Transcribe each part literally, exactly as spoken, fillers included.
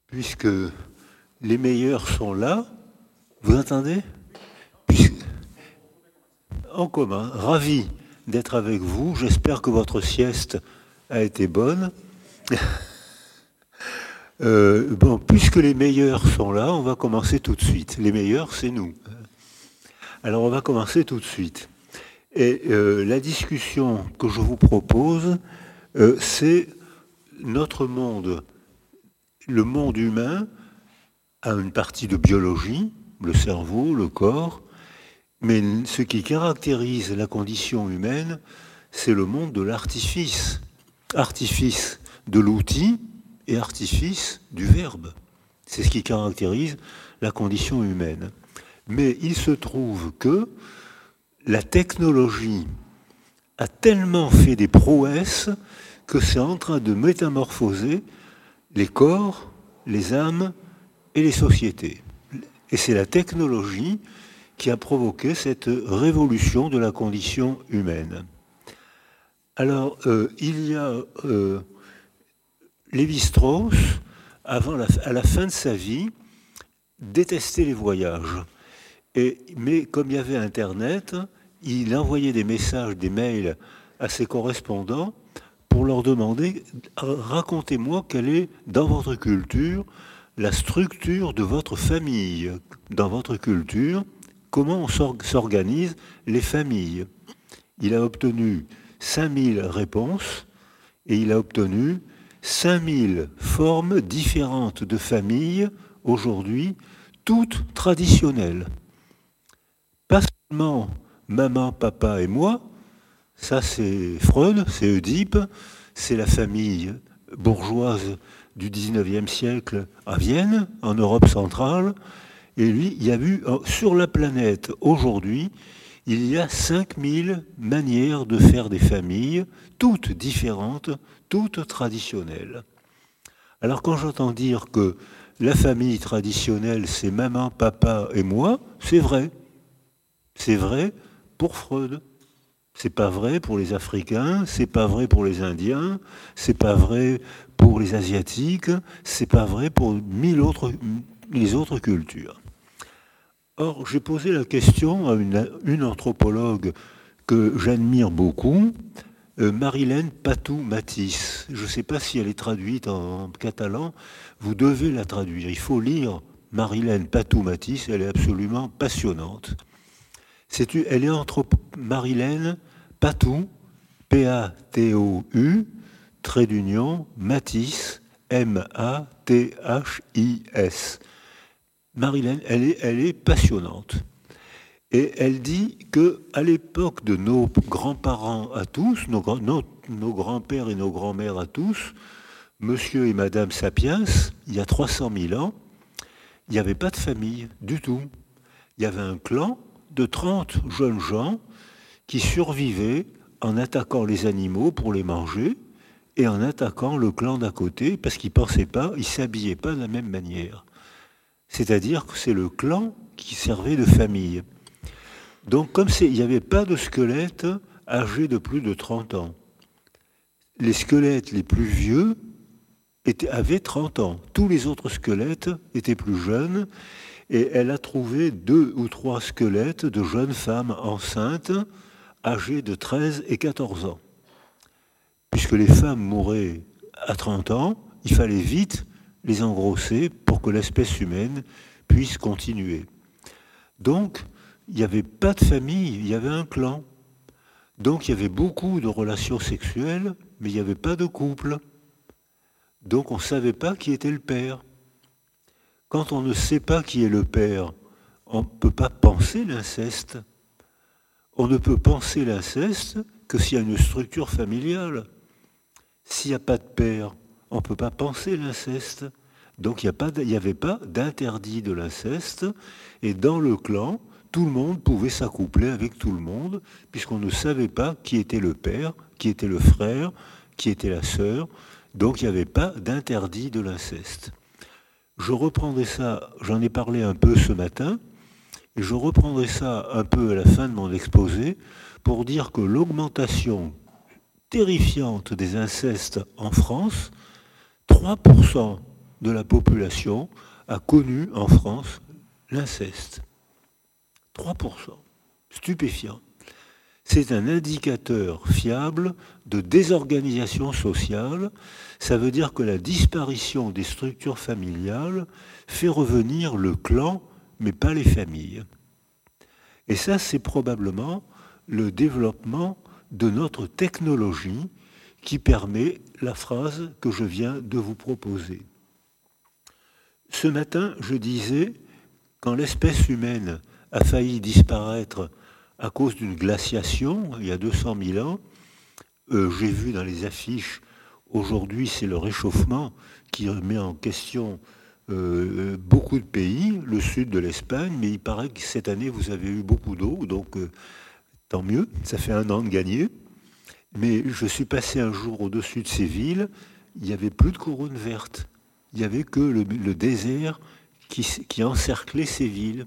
puisque les meilleurs sont là. Vous entendez? Puisque- En commun, ravi d'être avec vous. J'espère que votre sieste a été bonne. Euh, bon, puisque les meilleurs sont là, on va commencer tout de suite. Les meilleurs, c'est nous. Alors, on va commencer tout de suite. Et euh, la discussion que je vous propose, euh, c'est notre monde, le monde humain a une partie de biologie, le cerveau, le corps, mais ce qui caractérise la condition humaine, c'est le monde de l'artifice. Artifice de l'outil et artifice du verbe. C'est ce qui caractérise la condition humaine. Mais il se trouve que la technologie a tellement fait des prouesses que c'est en train de métamorphoser les corps, les âmes et les sociétés. Et c'est la technologie qui a provoqué cette révolution de la condition humaine. Alors, euh, il y a euh, Lévi-Strauss, avant la, à la fin de sa vie, détestait les voyages. Et, mais comme il y avait Internet, il envoyait des messages, des mails à ses correspondants pour leur demander « Racontez-moi quelle est, dans votre culture, la structure de votre famille. Dans votre culture, comment on s'organise les familles ?» Il a obtenu cinq mille réponses et il a obtenu cinq mille formes différentes de familles, aujourd'hui, toutes traditionnelles. Pas seulement maman, papa et moi, ça c'est Freud, c'est Oedipe, c'est la famille bourgeoise du dix-neuvième siècle à Vienne, en Europe centrale. Et lui, il y a eu, sur la planète, aujourd'hui, il y a cinq mille manières de faire des familles, toutes différentes, toutes traditionnelles. Alors quand j'entends dire que la famille traditionnelle, c'est maman, papa et moi, c'est vrai. C'est vrai pour Freud. C'est pas vrai pour les Africains, c'est pas vrai pour les Indiens, c'est pas vrai pour les Asiatiques, c'est pas vrai pour mille autres, les autres cultures. Or, j'ai posé la question à une, une anthropologue que j'admire beaucoup, euh, Marilène Patou-Matisse. Je ne sais pas si elle est traduite en, en catalan, vous devez la traduire. Il faut lire Marilène Patou-Matisse, elle est absolument passionnante. C'est, elle est entre Marilène Patou, P A T O U, trait d'union, Matisse, M A T H I S. Marilène, elle est, elle est passionnante. Et elle dit qu'à l'époque de nos grands-parents à tous, nos, nos, nos grands-pères et nos grands-mères à tous, monsieur et madame Sapiens, il y a trois cent mille ans, il n'y avait pas de famille du tout. Il y avait un clan de trente jeunes gens qui survivaient en attaquant les animaux pour les manger et en attaquant le clan d'à côté parce qu'ils ne pensaient pas, ils ne s'habillaient pas de la même manière. C'est-à-dire que c'est le clan qui servait de famille. Donc comme il n'y avait pas de squelettes âgés de plus de trente ans, les squelettes les plus vieux étaient, avaient trente ans. Tous les autres squelettes étaient plus jeunes. Et elle a trouvé deux ou trois squelettes de jeunes femmes enceintes âgées de treize et quatorze ans. Puisque les femmes mouraient à trente ans, il fallait vite les engrosser pour que l'espèce humaine puisse continuer. Donc, il n'y avait pas de famille, il y avait un clan. Donc, il y avait beaucoup de relations sexuelles, mais il n'y avait pas de couple. Donc, on ne savait pas qui était le père. Quand on ne sait pas qui est le père, on ne peut pas penser l'inceste. On ne peut penser l'inceste que s'il y a une structure familiale. S'il n'y a pas de père, on ne peut pas penser l'inceste. Donc il n'y avait pas d'interdit de l'inceste. Et dans le clan, tout le monde pouvait s'accoupler avec tout le monde, puisqu'on ne savait pas qui était le père, qui était le frère, qui était la sœur. Donc il n'y avait pas d'interdit de l'inceste. Je reprendrai ça, j'en ai parlé un peu ce matin, et je reprendrai ça un peu à la fin de mon exposé pour dire que l'augmentation terrifiante des incestes en France, trois pour cent de la population a connu en France l'inceste. trois pour cent. Stupéfiant. C'est un indicateur fiable de désorganisation sociale. Ça veut dire que la disparition des structures familiales fait revenir le clan, mais pas les familles. Et ça, c'est probablement le développement de notre technologie qui permet la phrase que je viens de vous proposer. Ce matin, je disais, quand l'espèce humaine a failli disparaître à cause d'une glaciation, il y a deux cent mille ans, euh, j'ai vu dans les affiches, aujourd'hui c'est le réchauffement qui met en question euh, beaucoup de pays, le sud de l'Espagne, mais il paraît que cette année vous avez eu beaucoup d'eau, donc euh, tant mieux, ça fait un an de gagné. Mais je suis passé un jour au-dessus de ces villes, il n'y avait plus de couronne verte, il n'y avait que le, le désert qui, qui encerclait ces villes.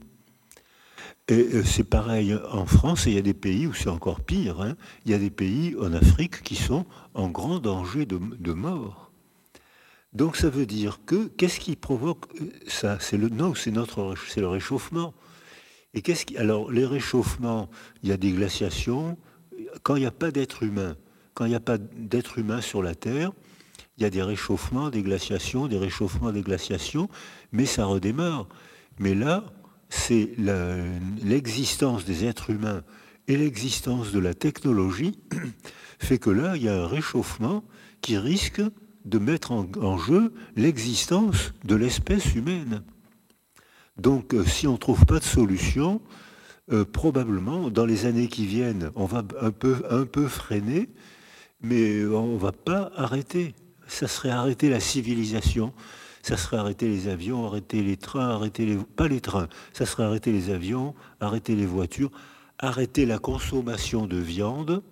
Et c'est pareil en France, et il y a des pays où c'est encore pire. Hein. Il y a des pays en Afrique qui sont en grand danger de, de mort. Donc ça veut dire que, qu'est-ce qui provoque ça? C'est le, non, c'est, notre, c'est le réchauffement. Et qu'est-ce qui, alors, les réchauffements, il y a des glaciations. Quand il n'y a pas d'être humain, quand il n'y a pas d'être humain sur la Terre, il y a des réchauffements, des glaciations, des réchauffements, des glaciations, mais ça redémarre. Mais là, c'est la, l'existence des êtres humains et l'existence de la technologie fait que là, il y a un réchauffement qui risque de mettre en, en jeu l'existence de l'espèce humaine. Donc, euh, si on ne trouve pas de solution, euh, probablement, dans les années qui viennent, on va un peu, un peu freiner, mais on ne va pas arrêter. Ça serait arrêter la civilisation. Ça serait arrêter les avions, arrêter les trains, arrêter les... pas les trains, ça serait arrêter les avions, arrêter les voitures, arrêter la consommation de viande.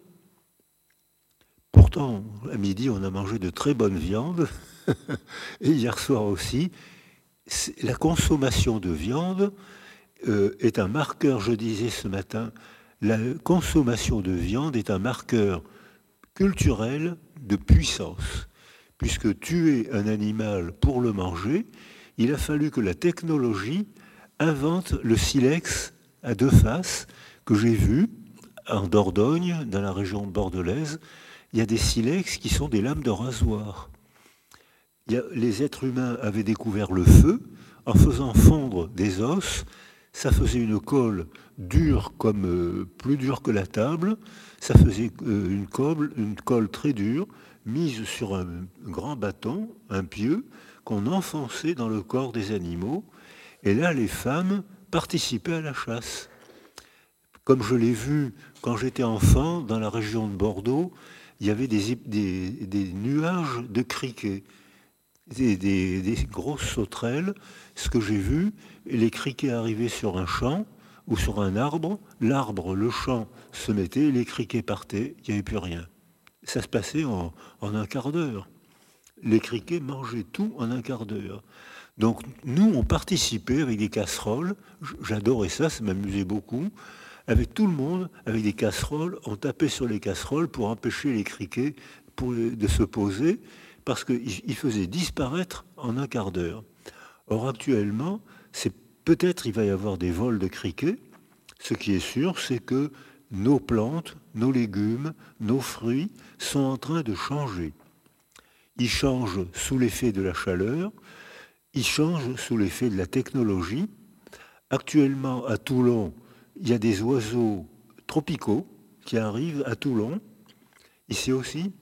Pourtant, à midi, on a mangé de très bonne viande, et hier soir aussi. La consommation de viande euh, est un marqueur, je disais ce matin, la consommation de viande est un marqueur culturel de puissance. Puisque tuer un animal pour le manger, il a fallu que la technologie invente le silex à deux faces que j'ai vu en Dordogne, dans la région bordelaise. Il y a des silex qui sont des lames de rasoir. Il y a, les êtres humains avaient découvert le feu en faisant fondre des os. Ça faisait une colle dure comme euh, plus dure que la table. Ça faisait euh, une colle, une colle très dure, mise sur un grand bâton, un pieu, qu'on enfonçait dans le corps des animaux. Et là, les femmes participaient à la chasse. Comme je l'ai vu quand j'étais enfant, dans la région de Bordeaux, il y avait des, des, des nuages de criquets, des, des, des grosses sauterelles. Ce que j'ai vu, les criquets arrivaient sur un champ ou sur un arbre, l'arbre, le champ se mettait, les criquets partaient, il n'y avait plus rien. Ça se passait en, en un quart d'heure. Les criquets mangeaient tout en un quart d'heure. Donc nous, on participait avec des casseroles. J'adorais ça, ça m'amusait beaucoup. Avec tout le monde, avec des casseroles, on tapait sur les casseroles pour empêcher les criquets pour, de se poser, parce qu'ils faisaient disparaître en un quart d'heure. Or actuellement, c'est peut-être il va y avoir des vols de criquets. Ce qui est sûr, c'est que nos plantes, nos légumes, nos fruits sont en train de changer. Ils changent sous l'effet de la chaleur, ils changent sous l'effet de la technologie. Actuellement, à Toulon, il y a des oiseaux tropicaux qui arrivent à Toulon, ici aussi.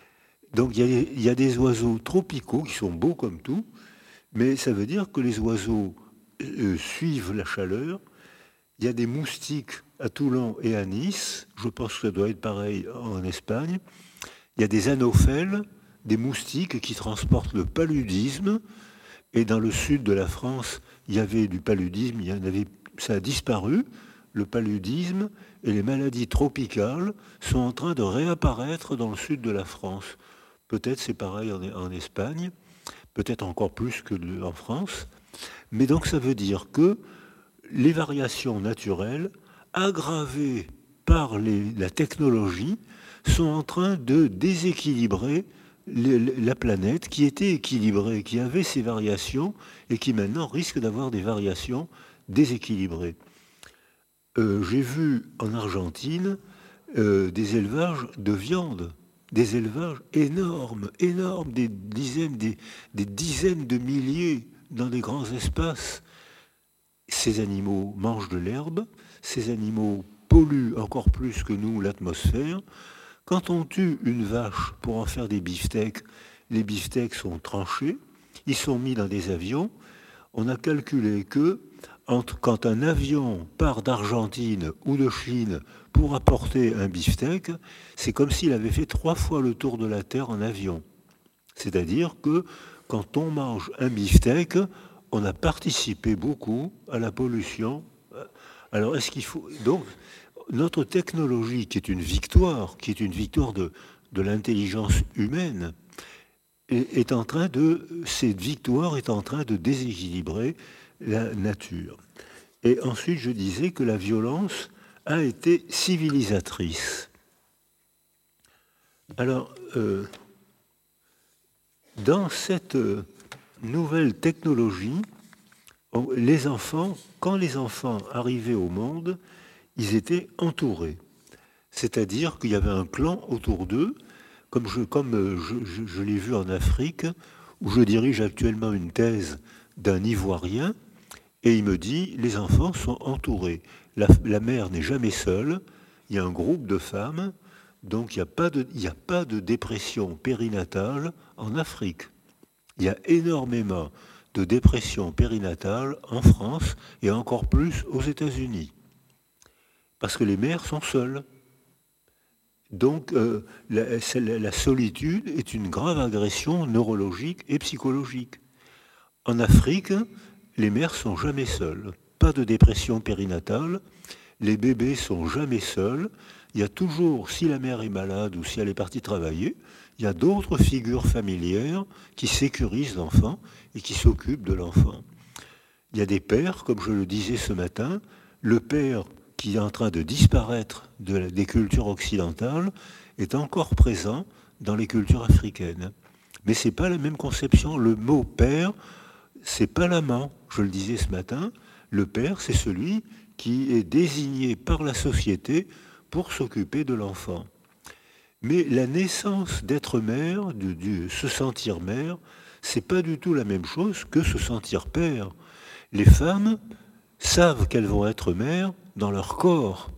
Donc il y a, il y a des oiseaux tropicaux qui sont beaux comme tout, mais ça veut dire que les oiseaux euh, suivent la chaleur. Il y a des moustiques à Toulon et à Nice. Je pense que ça doit être pareil en Espagne. Il y a des anophèles, des moustiques qui transportent le paludisme. Et dans le sud de la France, il y avait du paludisme. Il y en avait, ça a disparu. Le paludisme et les maladies tropicales sont en train de réapparaître dans le sud de la France. Peut-être c'est pareil en, en Espagne, peut-être encore plus qu'en France. Mais donc ça veut dire que les variations naturelles, aggravées par les, la technologie, sont en train de déséquilibrer le- le- la planète qui était équilibrée, qui avait ses variations et qui maintenant risque d'avoir des variations déséquilibrées. Euh, j'ai vu en Argentine euh, des élevages de viande, des élevages énormes, énormes, des dizaines, des, des dizaines de milliers dans des grands espaces. Ces animaux mangent de l'herbe, ces animaux polluent encore plus que nous l'atmosphère. Quand on tue une vache pour en faire des beefsteaks, les beefsteaks sont tranchés, ils sont mis dans des avions. On a calculé que entre, quand un avion part d'Argentine ou de Chine pour apporter un beefsteak, c'est comme s'il avait fait trois fois le tour de la Terre en avion. C'est-à-dire que quand on mange un beefsteak, on a participé beaucoup à la pollution. Alors, est-ce qu'il faut... Donc, notre technologie, qui est une victoire, qui est une victoire de, de l'intelligence humaine, est, est en train de... Cette victoire est en train de déséquilibrer la nature. Et ensuite, je disais que la violence a été civilisatrice. Alors, euh, dans cette nouvelle technologie, les enfants, quand les enfants arrivaient au monde, ils étaient entourés. C'est-à-dire qu'il y avait un clan autour d'eux, comme je, comme je, je, je l'ai vu en Afrique, où je dirige actuellement une thèse d'un Ivoirien, et il me dit, les enfants sont entourés. La, la mère n'est jamais seule, il y a un groupe de femmes, donc il n'y a pas de, il n'y a pas de dépression périnatale en Afrique. Il y a énormément de dépression périnatale en France et encore plus aux États-Unis. Parce que les mères sont seules. Donc euh, la, la solitude est une grave agression neurologique et psychologique. En Afrique, les mères sont jamais seules. Pas de dépression périnatale. Les bébés sont jamais seuls. Il y a toujours, si la mère est malade ou si elle est partie travailler, il y a d'autres figures familières qui sécurisent l'enfant et qui s'occupent de l'enfant. Il y a des pères, comme je le disais ce matin, le père qui est en train de disparaître de la, des cultures occidentales est encore présent dans les cultures africaines. Mais ce n'est pas la même conception. Le mot père, c'est pas l'amant, je le disais ce matin. Le père, c'est celui qui est désigné par la société pour s'occuper de l'enfant. Mais la naissance d'être mère, de, de se sentir mère, c'est pas du tout la même chose que se sentir père. Les femmes savent qu'elles vont être mères dans leur corps.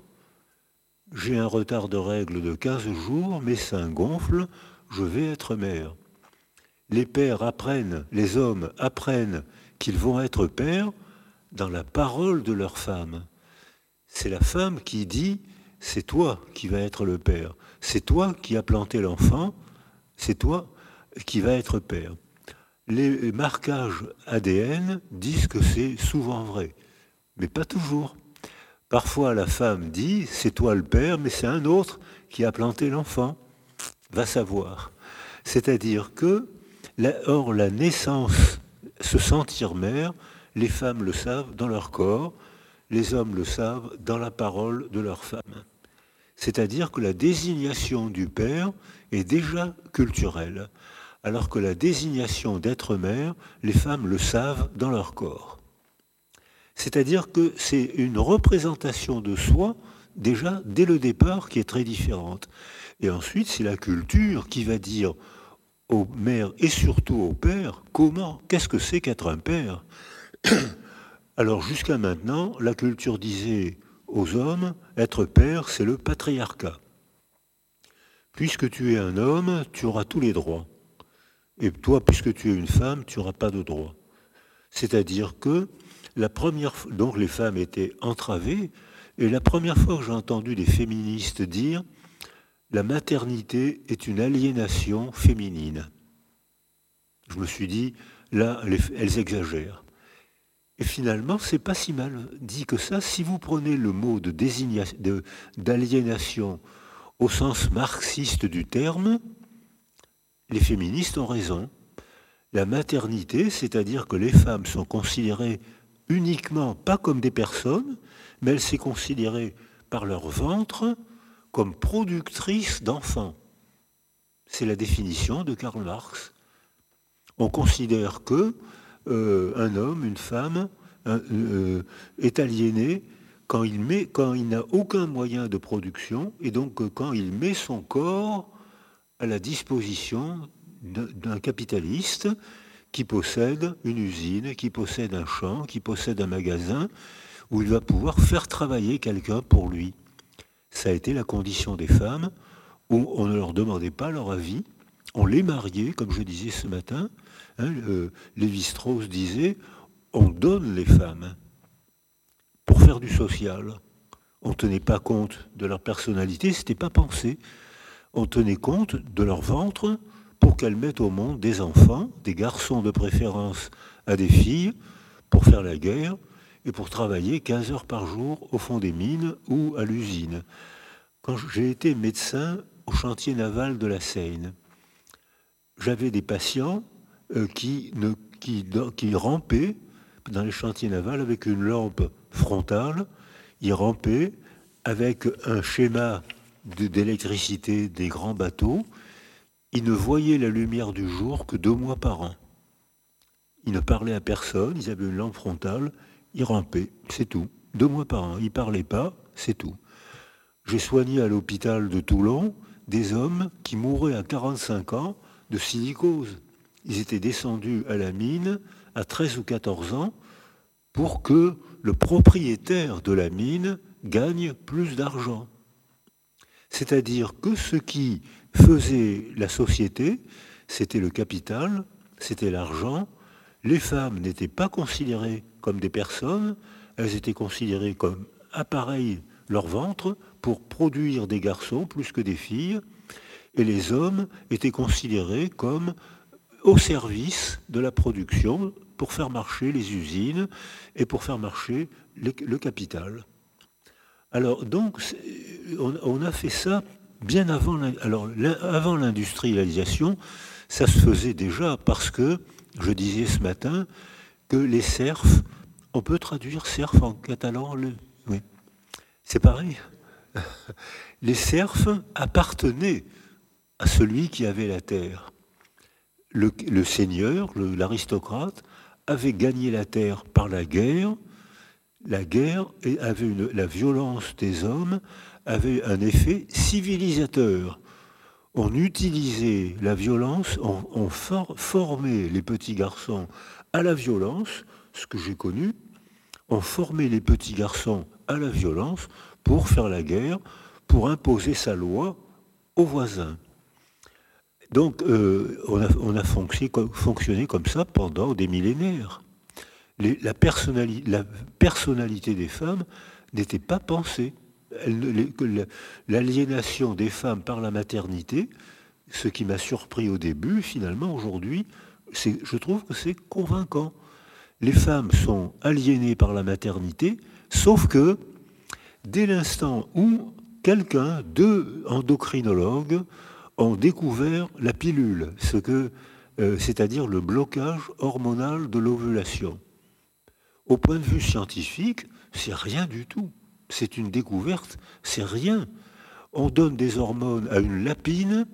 J'ai un retard de règles de quinze jours, mes seins gonflent, je vais être mère. Les pères apprennent, les hommes apprennent qu'ils vont être pères dans la parole de leur femme. C'est la femme qui dit, c'est toi qui vas être le père. C'est toi qui as planté l'enfant, c'est toi qui vas être père. Les marquages A D N disent que c'est souvent vrai, mais pas toujours. Parfois, la femme dit, c'est toi le père, mais c'est un autre qui a planté l'enfant. Va savoir. C'est-à-dire que, la, or, la naissance, se sentir mère, les femmes le savent dans leur corps, les hommes le savent dans la parole de leur femme. C'est-à-dire que la désignation du père est déjà culturelle, alors que la désignation d'être mère, les femmes le savent dans leur corps. C'est-à-dire que c'est une représentation de soi, déjà, dès le départ, qui est très différente. Et ensuite, c'est la culture qui va dire aux mères et surtout aux pères, comment, qu'est-ce que c'est qu'être un père ? Alors, jusqu'à maintenant, la culture disait aux hommes, être père, c'est le patriarcat. Puisque tu es un homme, tu auras tous les droits. Et toi, puisque tu es une femme, tu n'auras pas de droits. C'est-à-dire que la première fois, donc les femmes étaient entravées, et la première fois que j'ai entendu des féministes dire la maternité est une aliénation féminine. Je me suis dit, là, elles exagèrent. Et finalement, c'est pas si mal dit que ça. Si vous prenez le mot de désignation, de, d'aliénation au sens marxiste du terme, les féministes ont raison. La maternité, c'est-à-dire que les femmes sont considérées uniquement, pas comme des personnes, mais elles sont considérées par leur ventre comme productrices d'enfants. C'est la définition de Karl Marx. On considère que euh, un homme, une femme, un, euh, est aliéné quand il met, quand il n'a aucun moyen de production, et donc euh, quand il met son corps à la disposition d'un, d'un capitaliste qui possède une usine, qui possède un champ, qui possède un magasin, où il va pouvoir faire travailler quelqu'un pour lui. Ça a été la condition des femmes, où on ne leur demandait pas leur avis, on les mariait, comme je disais ce matin. Hein, euh, Lévi-Strauss disait, on donne les femmes pour faire du social. On ne tenait pas compte de leur personnalité, ce n'était pas pensé. On tenait compte de leur ventre pour qu'elles mettent au monde des enfants, des garçons de préférence à des filles, pour faire la guerre et pour travailler quinze heures par jour au fond des mines ou à l'usine. Quand j'ai été médecin au chantier naval de la Seine, j'avais des patients euh, qui, ne, qui, qui rampaient dans les chantiers navals avec une lampe frontale. Ils rampaient avec un schéma de, d'électricité des grands bateaux. Ils ne voyaient la lumière du jour que deux mois par an. Ils ne parlaient à personne, ils avaient une lampe frontale, ils rampaient, c'est tout. Deux mois par an, ils ne parlaient pas, c'est tout. J'ai soigné à l'hôpital de Toulon des hommes qui mouraient à quarante-cinq ans de silicose. Ils étaient descendus à la mine à treize ou quatorze ans pour que le propriétaire de la mine gagne plus d'argent. C'est-à-dire que ce qui faisait la société, c'était le capital, c'était l'argent. Les femmes n'étaient pas considérées comme des personnes, elles étaient considérées comme appareils, leur ventre, pour produire des garçons plus que des filles, et les hommes étaient considérés comme au service de la production pour faire marcher les usines et pour faire marcher les, le capital. Alors donc, on, on a fait ça bien avant, alors, avant l'industrialisation, ça se faisait déjà parce que, je disais ce matin, que les serfs, on peut traduire serf en catalan, le, oui, c'est pareil. Les serfs appartenaient à celui qui avait la terre. Le, le seigneur, le, l'aristocrate, avait gagné la terre par la guerre. La guerre avait une, la violence des hommes avait un effet civilisateur. On utilisait la violence, on, on for, formait les petits garçons à la violence, ce que j'ai connu, on formait les petits garçons à la violence pour faire la guerre, pour imposer sa loi aux voisins. Donc, euh, on a, on a fonctionné, fonctionné comme ça pendant des millénaires. Les, la, personnali, la personnalité des femmes n'était pas pensée. Elle, les, l'aliénation des femmes par la maternité, ce qui m'a surpris au début, finalement, aujourd'hui, c'est, je trouve que c'est convaincant. Les femmes sont aliénées par la maternité, sauf que dès l'instant où quelqu'un, deux endocrinologues, ont découvert la pilule, ce que, euh, c'est-à-dire le blocage hormonal de l'ovulation. Au point de vue scientifique, c'est rien du tout. C'est une découverte, c'est rien. On donne des hormones à une lapine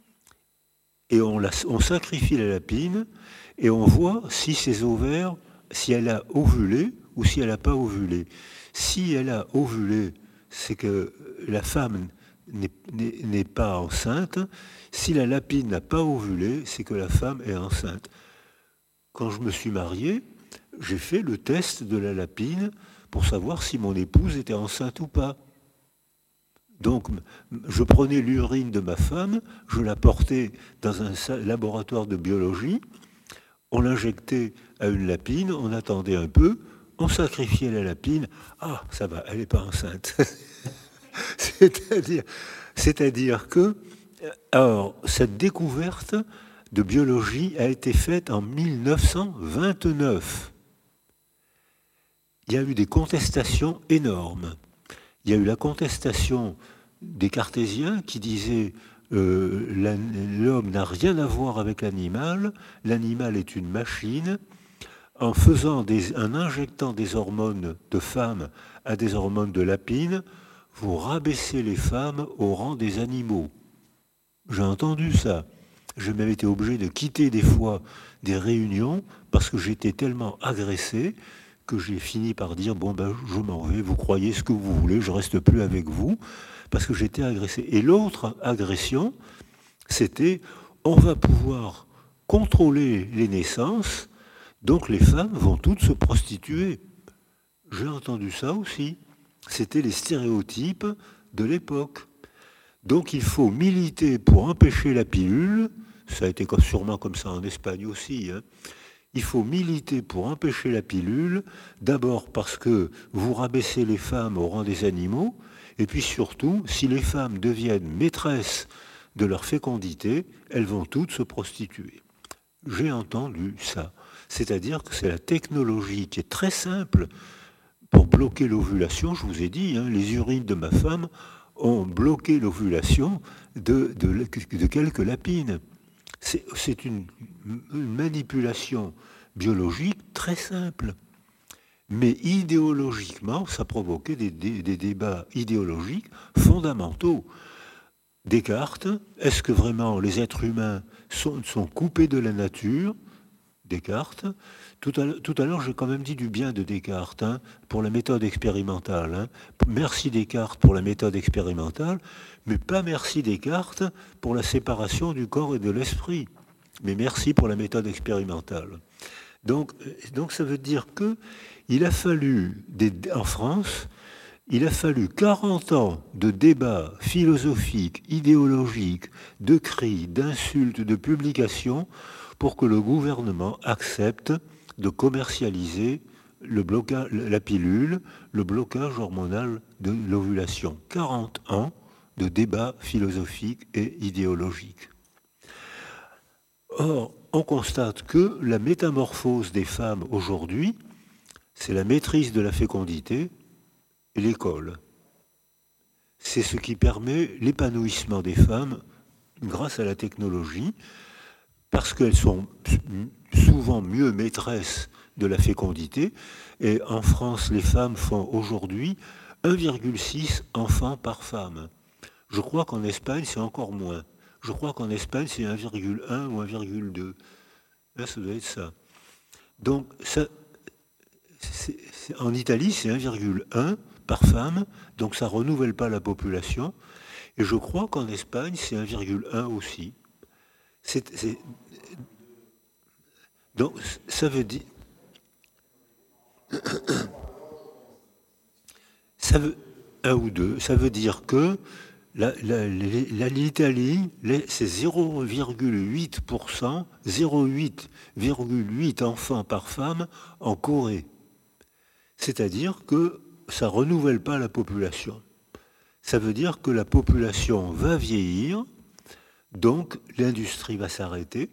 et on, la, on sacrifie la lapine et on voit si ses ovaires, si elle a ovulé ou si elle n'a pas ovulé. Si elle a ovulé, c'est que la femme n'est, n'est, n'est pas enceinte. Si la lapine n'a pas ovulé, c'est que la femme est enceinte. Quand je me suis marié, j'ai fait le test de la lapine pour savoir si mon épouse était enceinte ou pas. Donc, je prenais l'urine de ma femme, je la portais dans un laboratoire de biologie, on l'injectait à une lapine, on attendait un peu, on sacrifiait la lapine. Ah, ça va, elle n'est pas enceinte. c'est-à-dire, c'est-à-dire que, alors, cette découverte de biologie a été faite en mille neuf cent vingt-neuf. Il y a eu des contestations énormes. Il y a eu la contestation des cartésiens qui disaient euh, l'homme n'a rien à voir avec l'animal, l'animal est une machine. En faisant des, en injectant des hormones de femmes à des hormones de lapine, vous rabaissez les femmes au rang des animaux. J'ai entendu ça. J'ai même été obligé de quitter des fois des réunions parce que j'étais tellement agressé que j'ai fini par dire bon ben je m'en vais, vous croyez ce que vous voulez, je reste plus avec vous parce que j'étais agressé. Et l'autre agression, c'était on va pouvoir contrôler les naissances, donc les femmes vont toutes se prostituer. J'ai entendu ça aussi. C'était les stéréotypes de l'époque. Donc il faut militer pour empêcher la pilule, ça a été sûrement comme ça en Espagne aussi, hein. Il faut militer pour empêcher la pilule, d'abord parce que vous rabaissez les femmes au rang des animaux, et puis surtout, si les femmes deviennent maîtresses de leur fécondité, elles vont toutes se prostituer. J'ai entendu ça. C'est-à-dire que c'est la technologie qui est très simple pour bloquer l'ovulation. Je vous ai dit, hein, les urines de ma femme ont bloqué l'ovulation de, de, de quelques lapines. C'est, c'est une, une manipulation biologique très simple. Mais idéologiquement, ça provoquait des, des, des débats idéologiques fondamentaux. Descartes, est-ce que vraiment les êtres humains sont, sont coupés de la nature? Descartes. Tout à, tout à l'heure, j'ai quand même dit du bien de Descartes, hein, pour la méthode expérimentale. Hein. Merci Descartes pour la méthode expérimentale, mais pas merci Descartes pour la séparation du corps et de l'esprit. Mais merci pour la méthode expérimentale. Donc, donc ça veut dire que il a fallu, des, en France, il a fallu quarante ans de débats philosophiques, idéologiques, de cris, d'insultes, de publications pour que le gouvernement accepte de commercialiser le blocage, la pilule, le blocage hormonal de l'ovulation. quarante ans de débats philosophiques et idéologiques. Or, on constate que la métamorphose des femmes aujourd'hui, c'est la maîtrise de la fécondité et l'école. C'est ce qui permet l'épanouissement des femmes grâce à la technologie, parce qu'elles sont souvent mieux maîtresses de la fécondité. Et en France, les femmes font aujourd'hui un virgule six enfants par femme. Je crois qu'en Espagne, c'est encore moins. Je crois qu'en Espagne, c'est un virgule un ou un virgule deux. Là, ça doit être ça. Donc, ça, c'est, c'est, en Italie, c'est un virgule un par femme, donc ça ne renouvelle pas la population. Et je crois qu'en Espagne, c'est un virgule un aussi. C'est, c'est... Donc, ça veut dire... Ça veut... Un ou deux. Ça veut dire que la, la, la, l'Italie, c'est zéro virgule huit pour cent, zéro virgule huit enfants par femme en Corée. C'est-à-dire que ça ne renouvelle pas la population. Ça veut dire que la population va vieillir, donc l'industrie va s'arrêter,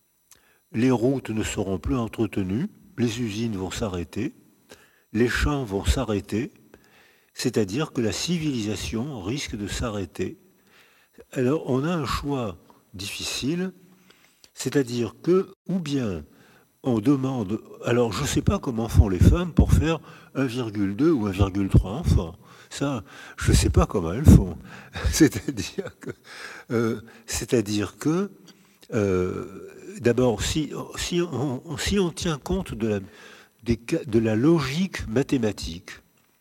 les routes ne seront plus entretenues, les usines vont s'arrêter, les champs vont s'arrêter, c'est-à-dire que la civilisation risque de s'arrêter. Alors on a un choix difficile, c'est-à-dire que, ou bien on demande, alors je ne sais pas comment font les femmes pour faire un virgule deux ou un virgule trois enfants. Ça, je ne sais pas comment elles font. C'est-à-dire que, euh, c'est-à-dire que euh, d'abord, si, si, on, si on tient compte de la, des, de la logique mathématique,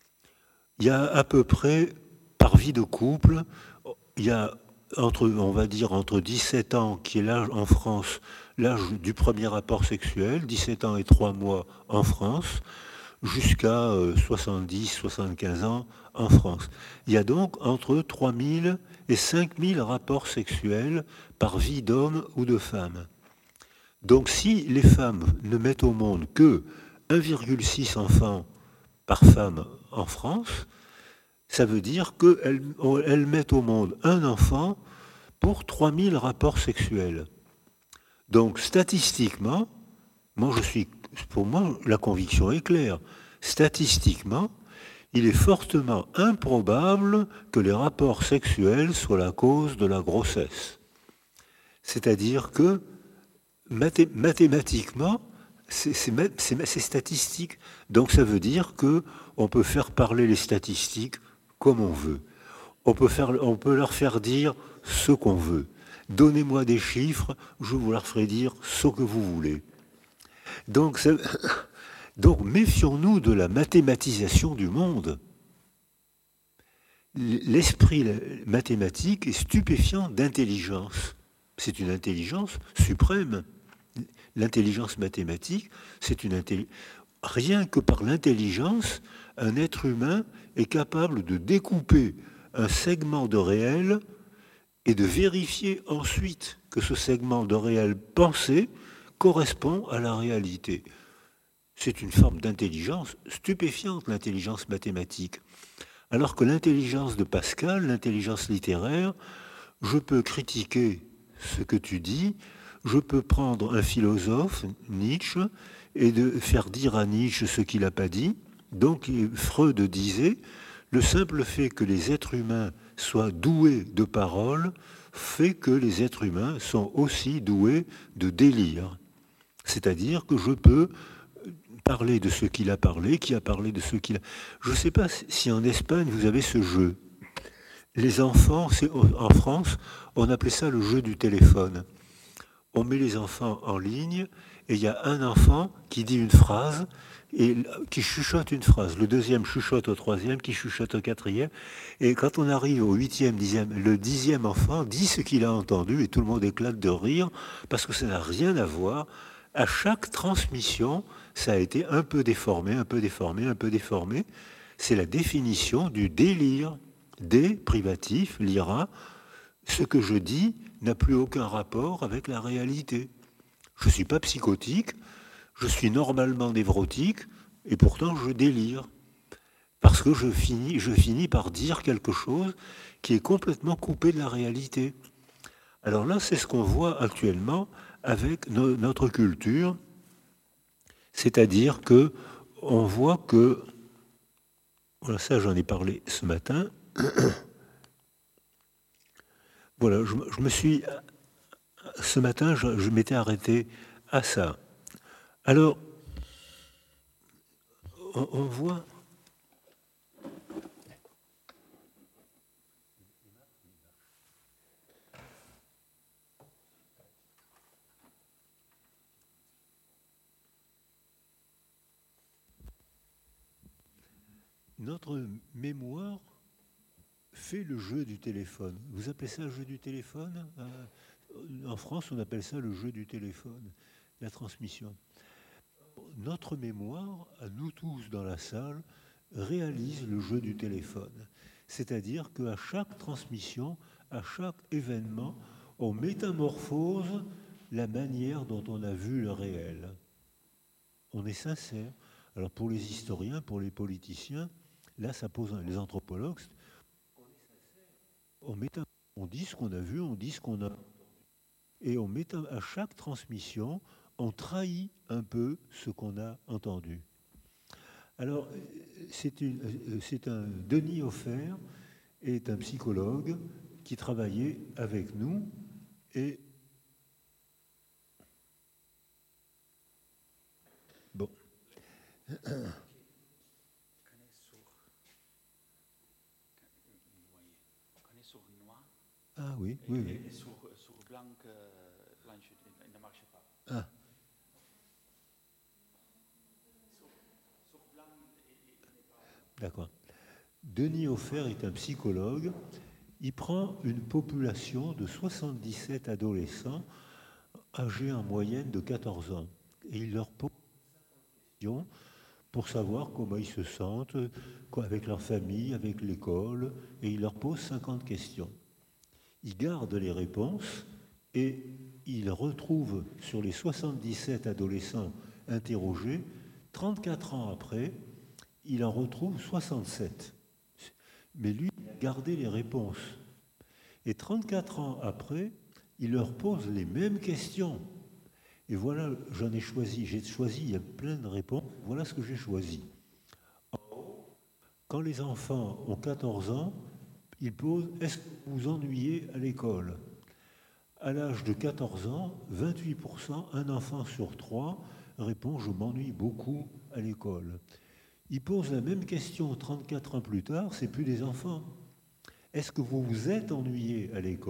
il y a à peu près, par vie de couple, il y a entre, on va dire, entre dix-sept ans, qui est l'âge en France, l'âge du premier rapport sexuel, dix-sept ans et trois mois en France, jusqu'à soixante-dix soixante-quinze ans en France. Il y a donc entre trois mille et cinq mille rapports sexuels par vie d'homme ou de femme. Donc si les femmes ne mettent au monde que un virgule six enfants par femme en France, ça veut dire qu'elles elles mettent au monde un enfant pour trois mille rapports sexuels. Donc statistiquement, moi je suis, pour moi la conviction est claire, statistiquement, il est fortement improbable que les rapports sexuels soient la cause de la grossesse. C'est-à-dire que mathé- mathématiquement, c'est, c'est, c'est, c'est statistique. Donc ça veut dire qu'on peut faire parler les statistiques comme on veut. On peut, faire, on peut leur faire dire ce qu'on veut. Donnez-moi des chiffres, je vous leur ferai dire ce que vous voulez. Donc, ça, donc méfions-nous de la mathématisation du monde. L'esprit mathématique est stupéfiant d'intelligence. C'est une intelligence suprême. L'intelligence mathématique, c'est une intelligence. Rien que par l'intelligence, un être humain est capable de découper un segment de réel et de vérifier ensuite que ce segment de réel pensé correspond à la réalité. C'est une forme d'intelligence stupéfiante, l'intelligence mathématique. Alors que l'intelligence de Pascal, l'intelligence littéraire, je peux critiquer ce que tu dis, je peux prendre un philosophe, Nietzsche, et de faire dire à Nietzsche ce qu'il n'a pas dit. Donc Freud disait, le simple fait que les êtres humains soient doués de parole fait que les êtres humains sont aussi doués de délire. C'est-à-dire que je peux parler de ce qu'il a parlé, qui a parlé de ce qu'il a... Je ne sais pas si en Espagne vous avez ce jeu. Les enfants, en France, on appelait ça le jeu du téléphone. On met les enfants en ligne et il y a un enfant qui dit une phrase et qui chuchote une phrase. Le deuxième chuchote au troisième, qui chuchote au quatrième. Et quand on arrive au huitième, dixième, le dixième enfant dit ce qu'il a entendu et tout le monde éclate de rire parce que ça n'a rien à voir. À chaque transmission, ça a été un peu déformé, un peu déformé, un peu déformé. C'est la définition du délire. Des privatifs, l'I R A, ce que je dis n'a plus aucun rapport avec la réalité. Je ne suis pas psychotique, je suis normalement névrotique, et pourtant je délire. Parce que je finis, je finis par dire quelque chose qui est complètement coupé de la réalité. Alors là, c'est ce qu'on voit actuellement avec no- notre culture, c'est-à-dire que on voit que, voilà, ça j'en ai parlé ce matin, voilà, je, je me suis, ce matin, je, je m'étais arrêté à ça. Alors, on, on voit... Notre mémoire fait le jeu du téléphone. Vous appelez ça le jeu du téléphone ? En France, on appelle ça le jeu du téléphone, la transmission. Notre mémoire, à nous tous dans la salle, réalise le jeu du téléphone. C'est-à-dire qu'à chaque transmission, à chaque événement, on métamorphose la manière dont on a vu le réel. On est sincère. Alors pour les historiens, pour les politiciens, là ça pose, les anthropologues, on, métam- on dit ce qu'on a vu, on dit ce qu'on a... Et on métam- à chaque transmission, on trahit un peu ce qu'on a entendu. Alors, c'est, une, c'est un Denis Offert est un psychologue qui travaillait avec nous et bon. Ah oui, oui, oui. Et sur, sur blanc, euh, blanche, il ne marche pas. Ah. Sur, sur blanc, il n'est pas... D'accord. Denis Offert est un psychologue. Il prend une population de soixante-dix-sept adolescents âgés en moyenne de quatorze ans. Et il leur pose des questions pour savoir comment ils se sentent avec leur famille, avec l'école. Et il leur pose cinquante questions. Il garde les réponses et il retrouve sur les soixante-dix-sept adolescents interrogés, trente-quatre ans après, il en retrouve soixante-sept. Mais lui, il a gardé les réponses. Et trente-quatre ans après, il leur pose les mêmes questions. Et voilà, j'en ai choisi, j'ai choisi, il y a plein de réponses, voilà ce que j'ai choisi. Quand les enfants ont quatorze ans, ils posent « Est-ce que vous vous ennuyez à l'école ?» À l'âge de quatorze ans, vingt-huit pour cent, un enfant sur trois, répond « Je m'ennuie beaucoup à l'école ». Ils posent la même question trente-quatre ans plus tard, c'est plus des enfants. Est-ce que vous vous êtes ennuyé à l'école ?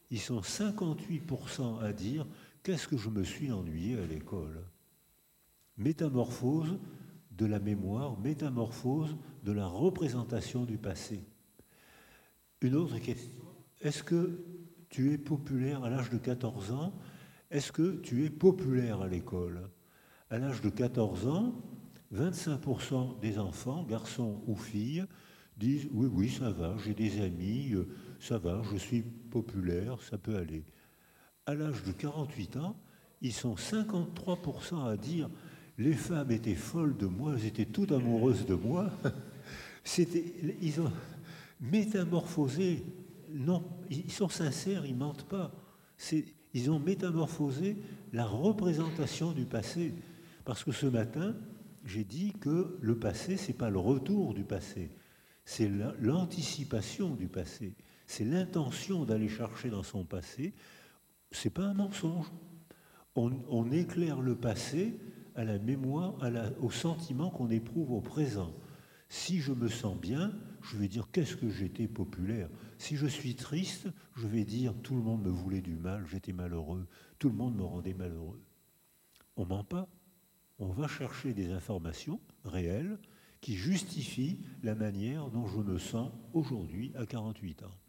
ils sont cinquante-huit pour cent à dire « Qu'est-ce que je me suis ennuyé à l'école ?» Métamorphose de la mémoire, métamorphose de la représentation du passé. Une autre question, est-ce que tu es populaire à l'âge de quatorze ans? Est-ce que tu es populaire à l'école? À l'âge de quatorze ans, vingt-cinq pour cent des enfants, garçons ou filles, disent « Oui, oui, ça va, j'ai des amis, ça va, je suis populaire, ça peut aller. » À l'âge de quarante-huit ans, ils sont cinquante-trois pour cent à dire « Les femmes étaient folles de moi, elles étaient toutes amoureuses de moi. » C'était, ils ont métamorphosé, non, ils sont sincères, ils ne mentent pas. C'est, ils ont métamorphosé la représentation du passé. Parce que ce matin, j'ai dit que le passé, ce n'est pas le retour du passé, c'est l'anticipation du passé. C'est l'intention d'aller chercher dans son passé. Ce n'est pas un mensonge. On, on éclaire le passé à la mémoire, à la, au sentiment qu'on éprouve au présent. Si je me sens bien, je vais dire qu'est-ce que j'étais populaire. Si je suis triste, je vais dire tout le monde me voulait du mal, j'étais malheureux, tout le monde me rendait malheureux. On ment pas. On va chercher des informations réelles qui justifient la manière dont je me sens aujourd'hui à quarante-huit ans.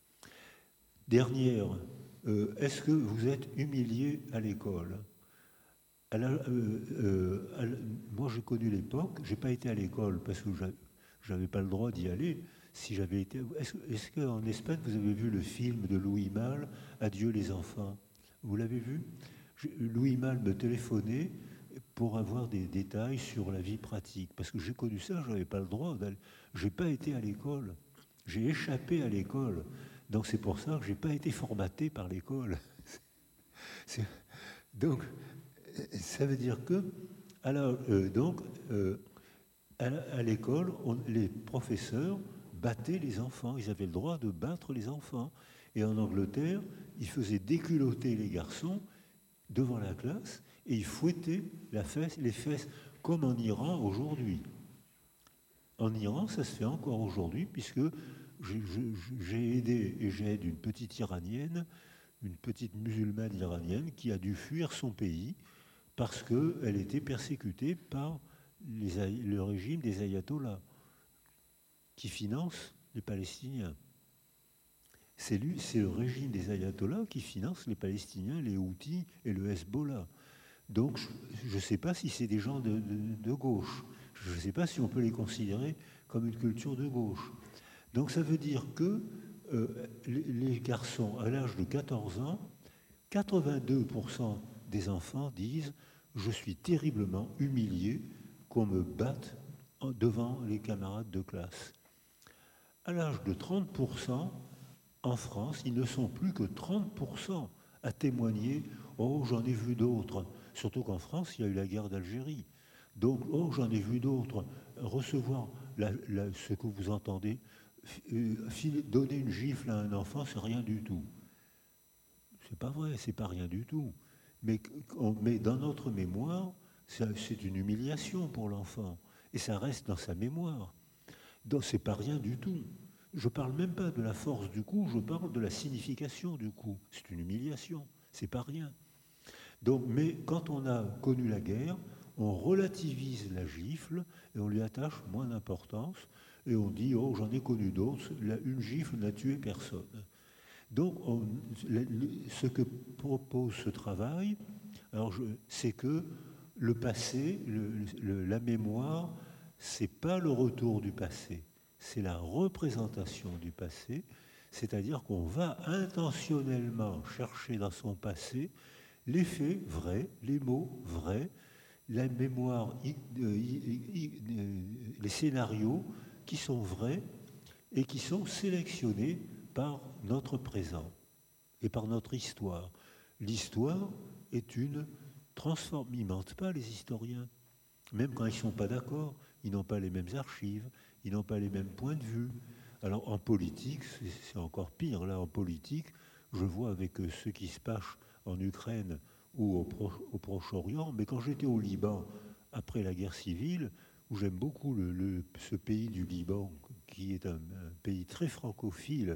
Dernière, euh, est-ce que vous êtes humilié à l'école? Alors, euh, euh, à, moi, j'ai connu l'époque, j'ai pas été à l'école parce que j'avais pas le droit d'y aller. Si j'avais été, est-ce, est-ce qu'en Espagne vous avez vu le film de Louis Malle, Adieu les enfants? Vous l'avez vu? Je, Louis Malle me téléphonait pour avoir des détails sur la vie pratique, parce que j'ai connu ça, j'avais pas le droit d'aller. J'ai pas été à l'école, j'ai échappé à l'école, donc c'est pour ça que j'ai pas été formaté par l'école. C'est, donc ça veut dire que, alors, euh, donc, euh, à, à l'école, on, les professeurs battaient les enfants. Ils avaient le droit de battre les enfants. Et en Angleterre, ils faisaient déculotter les garçons devant la classe et ils fouettaient la fesse, les fesses, comme en Iran aujourd'hui. En Iran, ça se fait encore aujourd'hui, puisque j'ai aidé et j'aide une petite Iranienne, une petite musulmane iranienne qui a dû fuir son pays parce qu'elle était persécutée par les, le régime des ayatollahs qui finance les Palestiniens. C'est le régime des ayatollahs qui finance les Palestiniens, les Houthis et le Hezbollah. Donc je ne sais pas si c'est des gens de, de, de gauche. Je ne sais pas si on peut les considérer comme une culture de gauche. Donc ça veut dire que euh, les, les garçons à l'âge de quatorze ans, quatre-vingt-deux pour cent des enfants disent « Je suis terriblement humilié qu'on me batte devant les camarades de classe ». À l'âge de trente pour cent, en France, ils ne sont plus que trente pour cent à témoigner « Oh, j'en ai vu d'autres ». Surtout qu'en France, il y a eu la guerre d'Algérie. Donc, oh, j'en ai vu d'autres. Recevoir la, la, ce que vous entendez, euh, donner une gifle à un enfant, c'est rien du tout. C'est pas vrai, c'est pas rien du tout. Mais, on, mais dans notre mémoire, c'est une humiliation pour l'enfant. Et ça reste dans sa mémoire. Donc, c'est pas rien du tout. Je parle même pas de la force du coup, je parle de la signification du coup. C'est une humiliation, c'est pas rien. Donc, mais quand on a connu la guerre, on relativise la gifle et on lui attache moins d'importance et on dit « Oh, j'en ai connu d'autres, une gifle n'a tué personne ». Donc, on, ce que propose ce travail, c'est que le passé, le, le, la mémoire, c'est pas le retour du passé, c'est la représentation du passé, c'est-à-dire qu'on va intentionnellement chercher dans son passé les faits vrais, les mots vrais, la mémoire, les scénarios qui sont vrais et qui sont sélectionnés par notre présent et par notre histoire. L'histoire est une transforme. Ils ne mentent pas, les historiens. Même quand ils ne sont pas d'accord, ils n'ont pas les mêmes archives, ils n'ont pas les mêmes points de vue. Alors en politique, c'est encore pire. Là, en politique, je vois avec ce qui se passe en Ukraine ou au, Pro, au Proche-Orient, mais quand j'étais au Liban, après la guerre civile, où j'aime beaucoup le, le, ce pays du Liban, qui est un, un pays très francophile,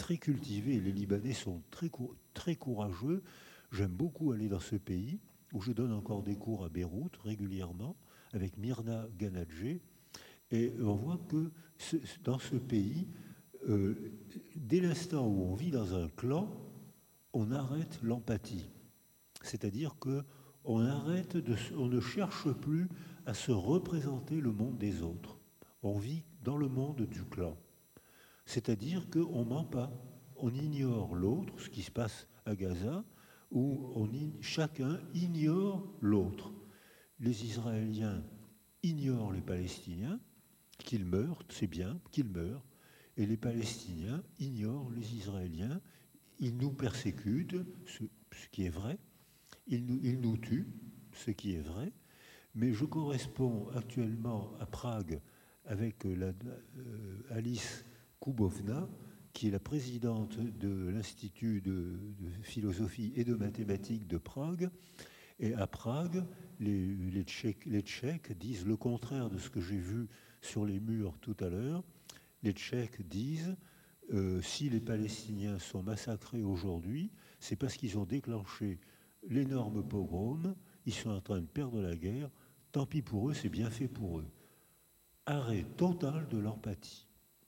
très cultivé. Les Libanais sont très, très courageux. J'aime beaucoup aller dans ce pays, où je donne encore des cours à Beyrouth régulièrement, avec Myrna Ganadjé. Et on voit que ce, dans ce pays, euh, dès l'instant où on vit dans un clan, on arrête l'empathie. C'est-à-dire qu'on arrête de, on ne cherche plus à se représenter le monde des autres. On vit dans le monde du clan. C'est-à-dire qu'on ne ment pas. On ignore l'autre, ce qui se passe à Gaza, où on, chacun ignore l'autre. Les Israéliens ignorent les Palestiniens, qu'ils meurent, c'est bien qu'ils meurent, et les Palestiniens ignorent les Israéliens. Ils nous persécutent, ce, ce qui est vrai, ils nous, ils nous tuent, ce qui est vrai, mais je corresponds actuellement à Prague avec la, euh, Alice Kubovna, qui est la présidente de l'Institut de, de philosophie et de mathématiques de Prague. Et à Prague, les, les, Tchèques, les Tchèques disent le contraire de ce que j'ai vu sur les murs tout à l'heure. Les Tchèques disent euh, si les Palestiniens sont massacrés aujourd'hui, c'est parce qu'ils ont déclenché l'énorme pogrom, ils sont en train de perdre la guerre, tant pis pour eux, c'est bien fait pour eux. Arrêt total de l'empathie.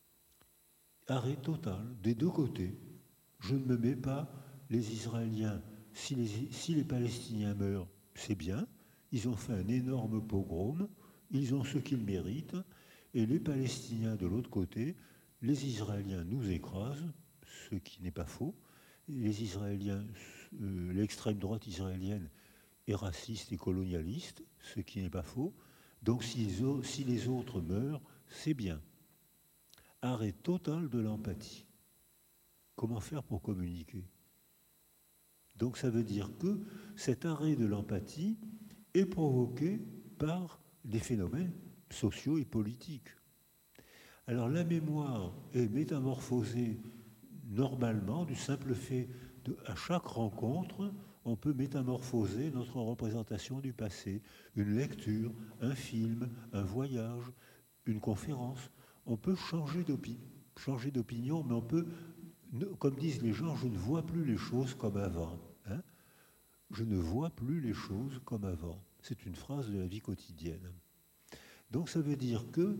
Arrêt total, des deux côtés. Je ne me mets pas les Israéliens. Si les, si les Palestiniens meurent, c'est bien. Ils ont fait un énorme pogrom. Ils ont ce qu'ils méritent. Et les Palestiniens, de l'autre côté, les Israéliens nous écrasent, ce qui n'est pas faux. Les Israéliens, euh, l'extrême droite israélienne est raciste et colonialiste, ce qui n'est pas faux. Donc si, si les autres meurent, c'est bien. Arrêt total de l'empathie. Comment faire pour communiquer? Donc ça veut dire que cet arrêt de l'empathie est provoqué par des phénomènes sociaux et politiques. Alors la mémoire est métamorphosée normalement du simple fait de, à chaque rencontre, on peut métamorphoser notre représentation du passé. Une lecture, un film, un voyage, une conférence. On peut changer d'opinion, changer d'opinion, mais on peut, comme disent les gens, je ne vois plus les choses comme avant. Hein? Je ne vois plus les choses comme avant. C'est une phrase de la vie quotidienne. Donc ça veut dire que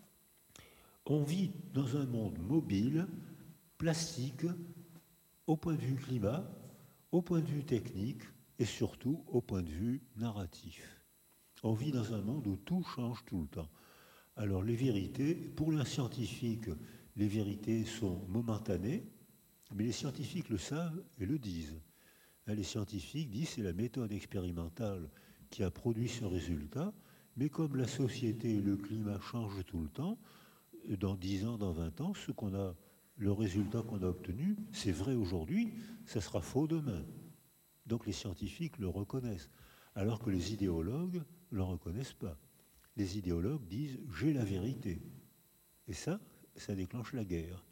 on vit dans un monde mobile, plastique, au point de vue climat, au point de vue technique et surtout au point de vue narratif. On vit dans un monde où tout change tout le temps. Alors les vérités, pour un scientifique, les vérités sont momentanées, mais les scientifiques le savent et le disent. Les scientifiques disent que c'est la méthode expérimentale qui a produit ce résultat, mais comme la société et le climat changent tout le temps, dans dix ans, dans vingt ans, ce qu'on a, le résultat qu'on a obtenu, c'est vrai aujourd'hui, ça sera faux demain. Donc les scientifiques le reconnaissent, alors que les idéologues ne le reconnaissent pas. Les idéologues disent « j'ai la vérité ». Et ça, ça déclenche la guerre.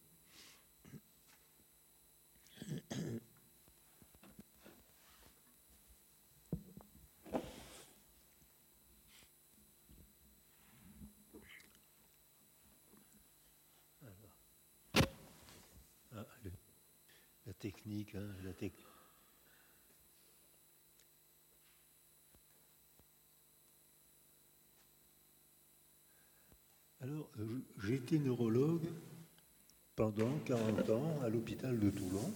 Ah, le, la technique, hein, la technique. Alors, euh, j'ai été neurologue pendant quarante ans à l'hôpital de Toulon.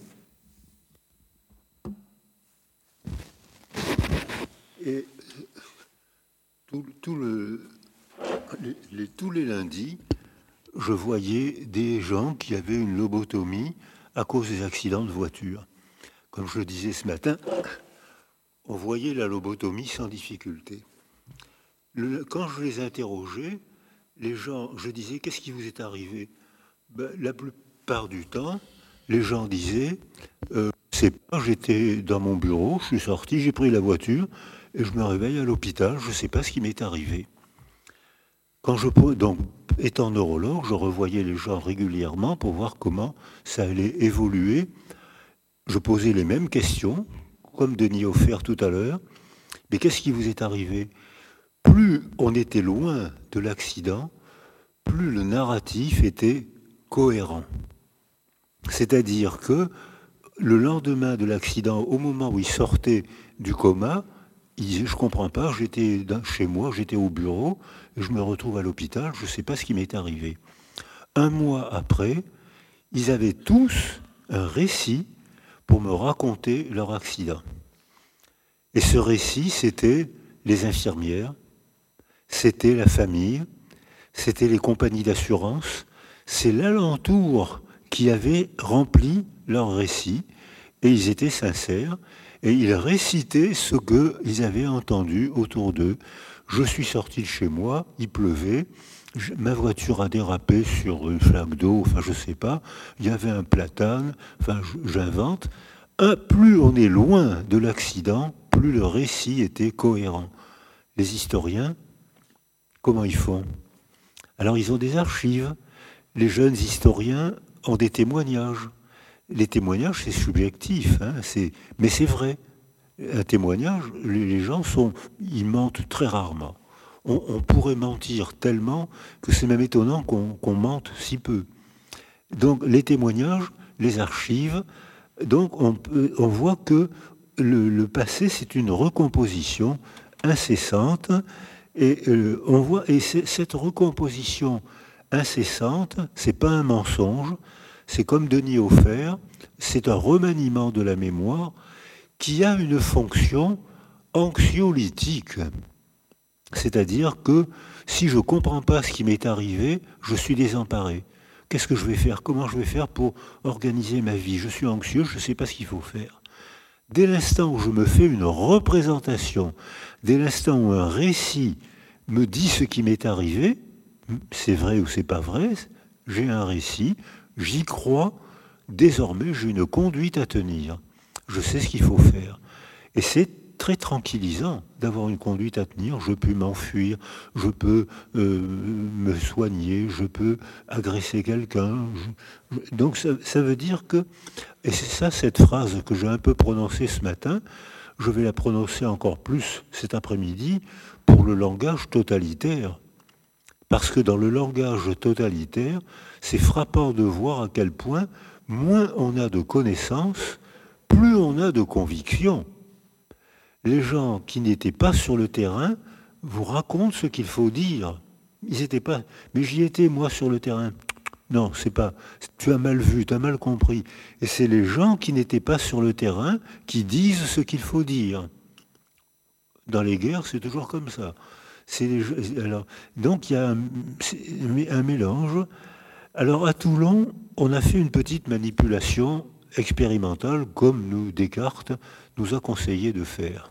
Et tout, tout le, les, les, tous les lundis, je voyais des gens qui avaient une lobotomie à cause des accidents de voiture. Comme je le disais ce matin, on voyait la lobotomie sans difficulté. Le, quand je les interrogeais, les gens, je disais, qu'est-ce qui vous est arrivé? Ben, la plupart du temps, les gens disaient, euh, c'est pas, j'étais dans mon bureau, je suis sorti, j'ai pris la voiture et je me réveille à l'hôpital, je ne sais pas ce qui m'est arrivé. Quand je, donc, étant neurologue, je revoyais les gens régulièrement pour voir comment ça allait évoluer. Je posais les mêmes questions, comme Denis Offert tout à l'heure, mais qu'est-ce qui vous est arrivé? Plus on était loin de l'accident, plus le narratif était cohérent. C'est-à-dire que le lendemain de l'accident, au moment où il sortait du coma, il disait, je comprends pas, j'étais chez moi, j'étais au bureau, je me retrouve à l'hôpital, je ne sais pas ce qui m'est arrivé. Un mois après, ils avaient tous un récit pour me raconter leur accident. Et ce récit, c'était les infirmières, c'était la famille, c'était les compagnies d'assurance, c'est l'alentour qui avait rempli leur récit, et ils étaient sincères, et ils récitaient ce qu'ils avaient entendu autour d'eux. Je suis sorti de chez moi, il pleuvait, je, ma voiture a dérapé sur une flaque d'eau, enfin je ne sais pas, il y avait un platane, enfin j'invente. Un, plus on est loin de l'accident, plus le récit était cohérent. Les historiens, comment ils font? Alors ils ont des archives. Les jeunes historiens ont des témoignages. Les témoignages, c'est subjectif, hein, c'est... mais c'est vrai. Un témoignage, les gens sont, ils mentent très rarement. On, on pourrait mentir tellement que c'est même étonnant qu'on, qu'on mente si peu. Donc les témoignages, les archives, donc on, peut, on voit que le, le passé, c'est une recomposition incessante, et euh, on voit, et cette recomposition incessante, c'est pas un mensonge, c'est comme Denis Offert, c'est un remaniement de la mémoire qui a une fonction anxiolytique. C'est-à-dire que si je ne comprends pas ce qui m'est arrivé, je suis désemparé. Qu'est-ce que je vais faire? Comment je vais faire pour organiser ma vie? Je suis anxieux, je ne sais pas ce qu'il faut faire. Dès l'instant où je me fais une représentation, dès l'instant où un récit me dit ce qui m'est arrivé, c'est vrai ou c'est pas vrai, j'ai un récit, j'y crois, désormais j'ai une conduite à tenir. Je sais ce qu'il faut faire. Et c'est très tranquillisant d'avoir une conduite à tenir. Je peux m'enfuir, je peux euh, me soigner, je peux agresser quelqu'un. Je, je, donc ça, ça veut dire que, et c'est ça cette phrase que j'ai un peu prononcée ce matin, je vais la prononcer encore plus cet après-midi pour le langage totalitaire. Parce que dans le langage totalitaire, c'est frappant de voir à quel point moins on a de connaissances, plus on a de convictions. Les gens qui n'étaient pas sur le terrain vous racontent ce qu'il faut dire. Ils n'étaient pas. Mais j'y étais, moi, sur le terrain. Non, c'est pas. Tu as mal vu, tu as mal compris. Et c'est les gens qui n'étaient pas sur le terrain qui disent ce qu'il faut dire. Dans les guerres, c'est toujours comme ça. C'est les... Alors, donc il y a un, un mélange. Alors à Toulon, on a fait une petite manipulation expérimentale, comme nous, Descartes, nous a conseillé de faire.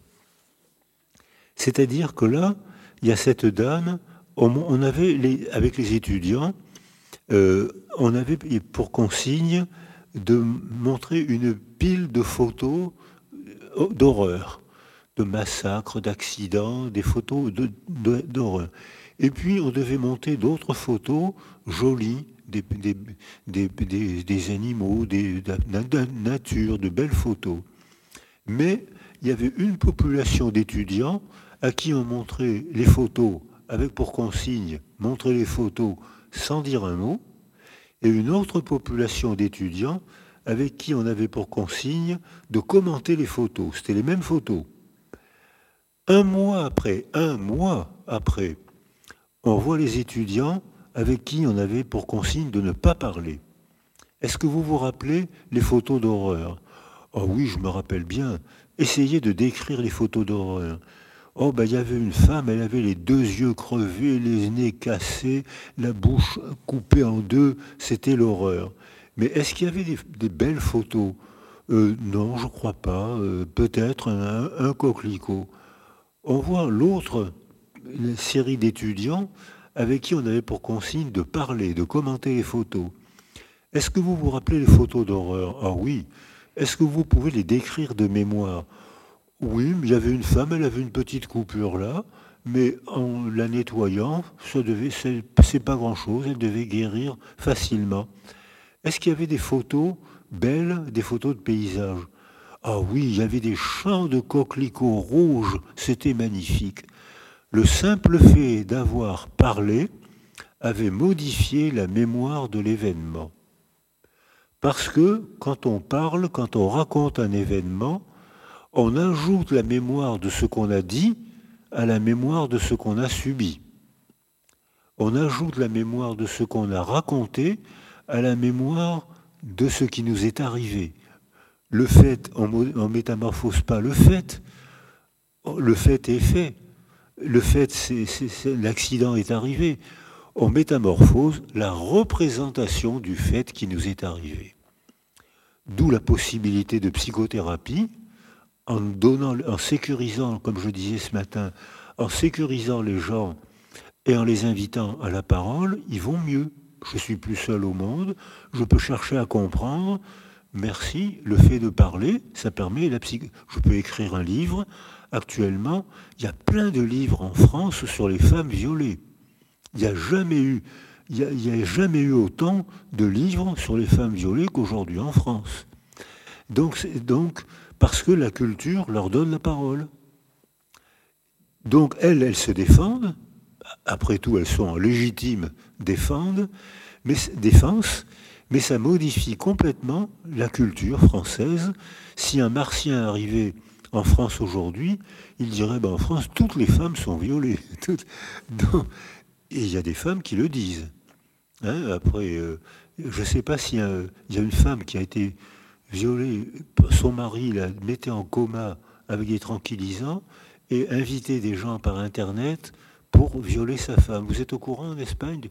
C'est-à-dire que là, il y a cette dame, on avait, les, avec les étudiants, euh, on avait pour consigne de montrer une pile de photos d'horreur, de massacres, d'accidents, des photos de, de, d'horreur. Et puis on devait monter d'autres photos jolies, des, des, des, des, des animaux, des, de la nature, de belles photos. Mais il y avait une population d'étudiants à qui on montrait les photos avec pour consigne montrer les photos sans dire un mot, et une autre population d'étudiants avec qui on avait pour consigne de commenter les photos. C'était les mêmes photos. Un mois après, un mois après, on voit les étudiants avec qui on avait pour consigne de ne pas parler. Est-ce que vous vous rappelez les photos d'horreur? Oh oui, je me rappelle bien. Essayez de décrire les photos d'horreur. Oh, ben, il y avait une femme, elle avait les deux yeux crevés, les nez cassés, la bouche coupée en deux, c'était l'horreur. Mais est-ce qu'il y avait des, des belles photos? euh, Non, je crois pas. Euh, peut-être un, un coquelicot. On voit l'autre série d'étudiants avec qui on avait pour consigne de parler, de commenter les photos. Est-ce que vous vous rappelez les photos d'horreur? Ah oui. Est-ce que vous pouvez les décrire de mémoire? Oui, il y avait une femme, elle avait une petite coupure là, mais en la nettoyant, ça devait, c'est, c'est pas grand-chose, elle devait guérir facilement. Est-ce qu'il y avait des photos belles, des photos de paysages? Ah oui, il y avait des champs de coquelicots rouges, c'était magnifique. Le simple fait d'avoir parlé avait modifié la mémoire de l'événement. Parce que quand on parle, quand on raconte un événement, on ajoute la mémoire de ce qu'on a dit à la mémoire de ce qu'on a subi. On ajoute la mémoire de ce qu'on a raconté à la mémoire de ce qui nous est arrivé. Le fait, on ne métamorphose pas le fait, le fait est fait. Le fait, c'est, c'est, c'est, l'accident est arrivé. On métamorphose la représentation du fait qui nous est arrivé. D'où la possibilité de psychothérapie, en donnant, en sécurisant, comme je disais ce matin, en sécurisant les gens et en les invitant à la parole, ils vont mieux. Je suis plus seul au monde, je peux chercher à comprendre. Merci, le fait de parler, ça permet la psych... Je peux écrire un livre. Actuellement, il y a plein de livres en France sur les femmes violées. Il n'y a jamais eu, il y a, il y a jamais eu autant de livres sur les femmes violées qu'aujourd'hui en France. Donc, c'est, donc, parce que la culture leur donne la parole. Donc, elles, elles se défendent. Après tout, elles sont en légitime défense, mais, défense, mais ça modifie complètement la culture française. Si un Martien arrivait en France aujourd'hui, il dirait ben, en France, toutes les femmes sont violées. Toutes... Donc, et il y a des femmes qui le disent. Hein, après, euh, je ne sais pas s'il y a, il y a une femme qui a été violée, son mari la mettait en coma avec des tranquillisants et invitait des gens par Internet pour violer sa femme. Vous êtes au courant en Espagne?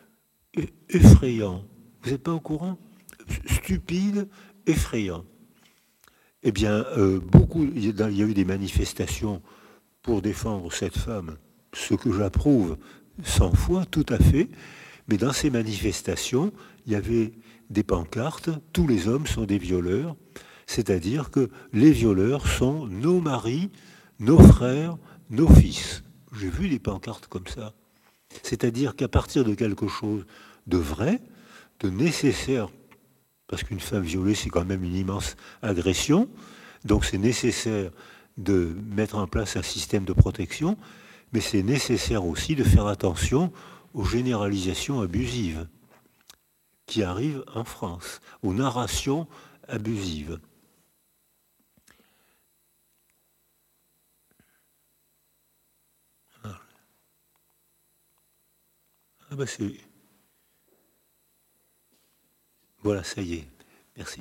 Effrayant. Vous n'êtes pas au courant? Stupide, effrayant. Eh bien, euh, beaucoup, il y a eu des manifestations pour défendre cette femme, ce que j'approuve cent fois, tout à fait. Mais dans ces manifestations, il y avait des pancartes, tous les hommes sont des violeurs, c'est-à-dire que les violeurs sont nos maris, nos frères, nos fils. J'ai vu des pancartes comme ça. C'est-à-dire qu'à partir de quelque chose de vrai, de nécessaire, parce qu'une femme violée, c'est quand même une immense agression, donc c'est nécessaire de mettre en place un système de protection, mais c'est nécessaire aussi de faire attention aux généralisations abusives qui arrivent en France, aux narrations abusives. Ah ben c'est... Voilà, ça y est. Merci.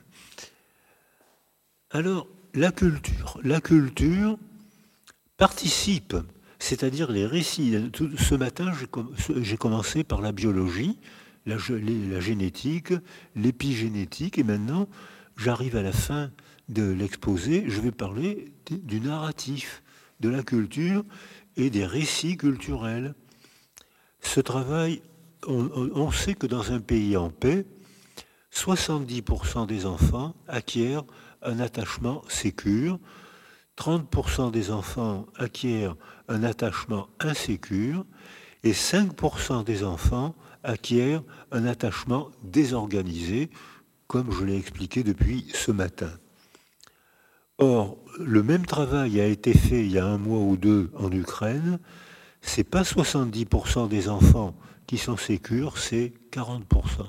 Alors, la culture. La culture participe, c'est-à-dire les récits. Ce matin, j'ai commencé par la biologie, la, la génétique, l'épigénétique, et maintenant, j'arrive à la fin de l'exposé, je vais parler du narratif, de la culture et des récits culturels. Ce travail, on, on sait que dans un pays en paix, soixante-dix pour cent des enfants acquièrent un attachement sécure, trente pour cent des enfants acquièrent un attachement insécure et cinq pour cent des enfants acquièrent un attachement désorganisé, comme je l'ai expliqué depuis ce matin. Or, le même travail a été fait il y a un mois ou deux en Ukraine. Ce n'est pas soixante-dix pour cent des enfants qui sont sécures, c'est quarante pour cent.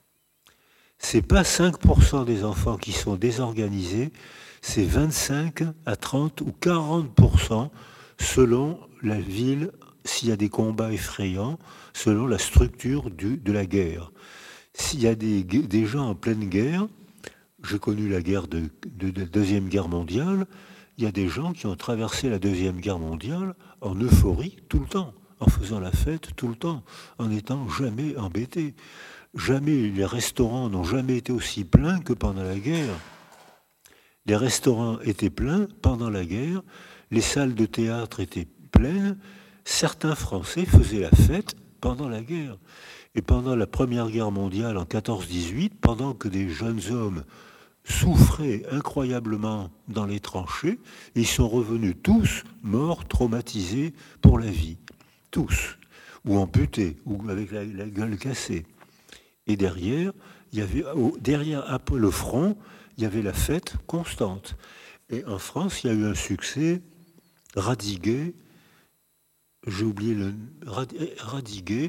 Ce n'est pas cinq pour cent des enfants qui sont désorganisés, c'est vingt-cinq à trente ou quarante pour cent selon la ville, s'il y a des combats effrayants, selon la structure du, de la guerre. S'il y a des, des gens en pleine guerre, j'ai connu la guerre de, de, de la Deuxième Guerre mondiale, il y a des gens qui ont traversé la Deuxième Guerre mondiale en euphorie tout le temps, en faisant la fête tout le temps, en n'étant jamais embêtés. Jamais, les restaurants n'ont jamais été aussi pleins que pendant la guerre. Les restaurants étaient pleins pendant la guerre, les salles de théâtre étaient pleines, certains Français faisaient la fête pendant la guerre. Et pendant la Première Guerre mondiale, en quatorze dix-huit, pendant que des jeunes hommes souffraient incroyablement dans les tranchées, ils sont revenus tous morts, traumatisés pour la vie. Tous. Ou amputés, ou avec la, la gueule cassée. Et derrière, il y avait, derrière le front, il y avait la fête constante. Et en France, il y a eu un succès radigué, j'ai oublié le radigué,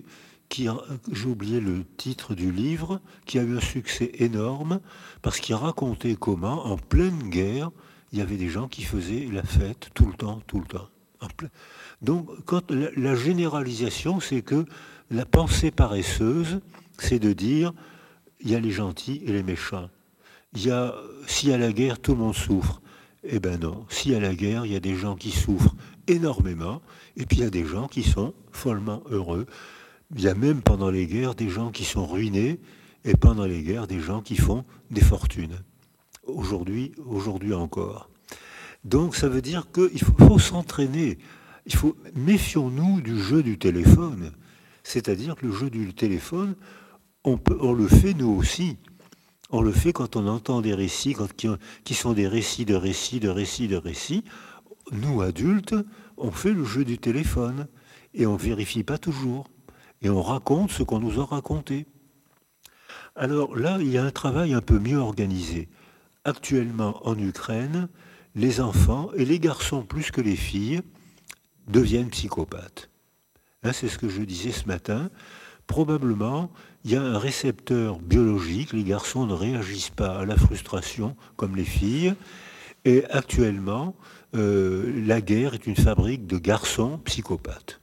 qui a, j'ai oublié le titre du livre, qui a eu un succès énorme, parce qu'il racontait comment, en pleine guerre, il y avait des gens qui faisaient la fête tout le temps, tout le temps. En plein... Donc, quand la, la généralisation, c'est que la pensée paresseuse, c'est de dire, il y a les gentils et les méchants. Il y a, s'il y a la guerre, tout le monde souffre. Eh bien non, s'il y a la guerre, il y a des gens qui souffrent énormément, et puis il y a des gens qui sont follement heureux. Il y a même pendant les guerres des gens qui sont ruinés, et pendant les guerres des gens qui font des fortunes. Aujourd'hui, aujourd'hui encore. Donc ça veut dire qu'il faut, faut s'entraîner. Il faut, méfions-nous du jeu du téléphone. C'est-à-dire que le jeu du téléphone, on, peut, on le fait nous aussi. On le fait quand on entend des récits, quand, qui, qui sont des récits de récits, de récits, de récits. Nous, adultes, on fait le jeu du téléphone et on ne vérifie pas toujours. Et on raconte ce qu'on nous a raconté. Alors là, il y a un travail un peu mieux organisé. Actuellement, en Ukraine, les enfants, et les garçons plus que les filles, deviennent psychopathes. Hein, c'est ce que je disais ce matin. Probablement, il y a un récepteur biologique. Les garçons ne réagissent pas à la frustration comme les filles. Et actuellement, euh, la guerre est une fabrique de garçons psychopathes,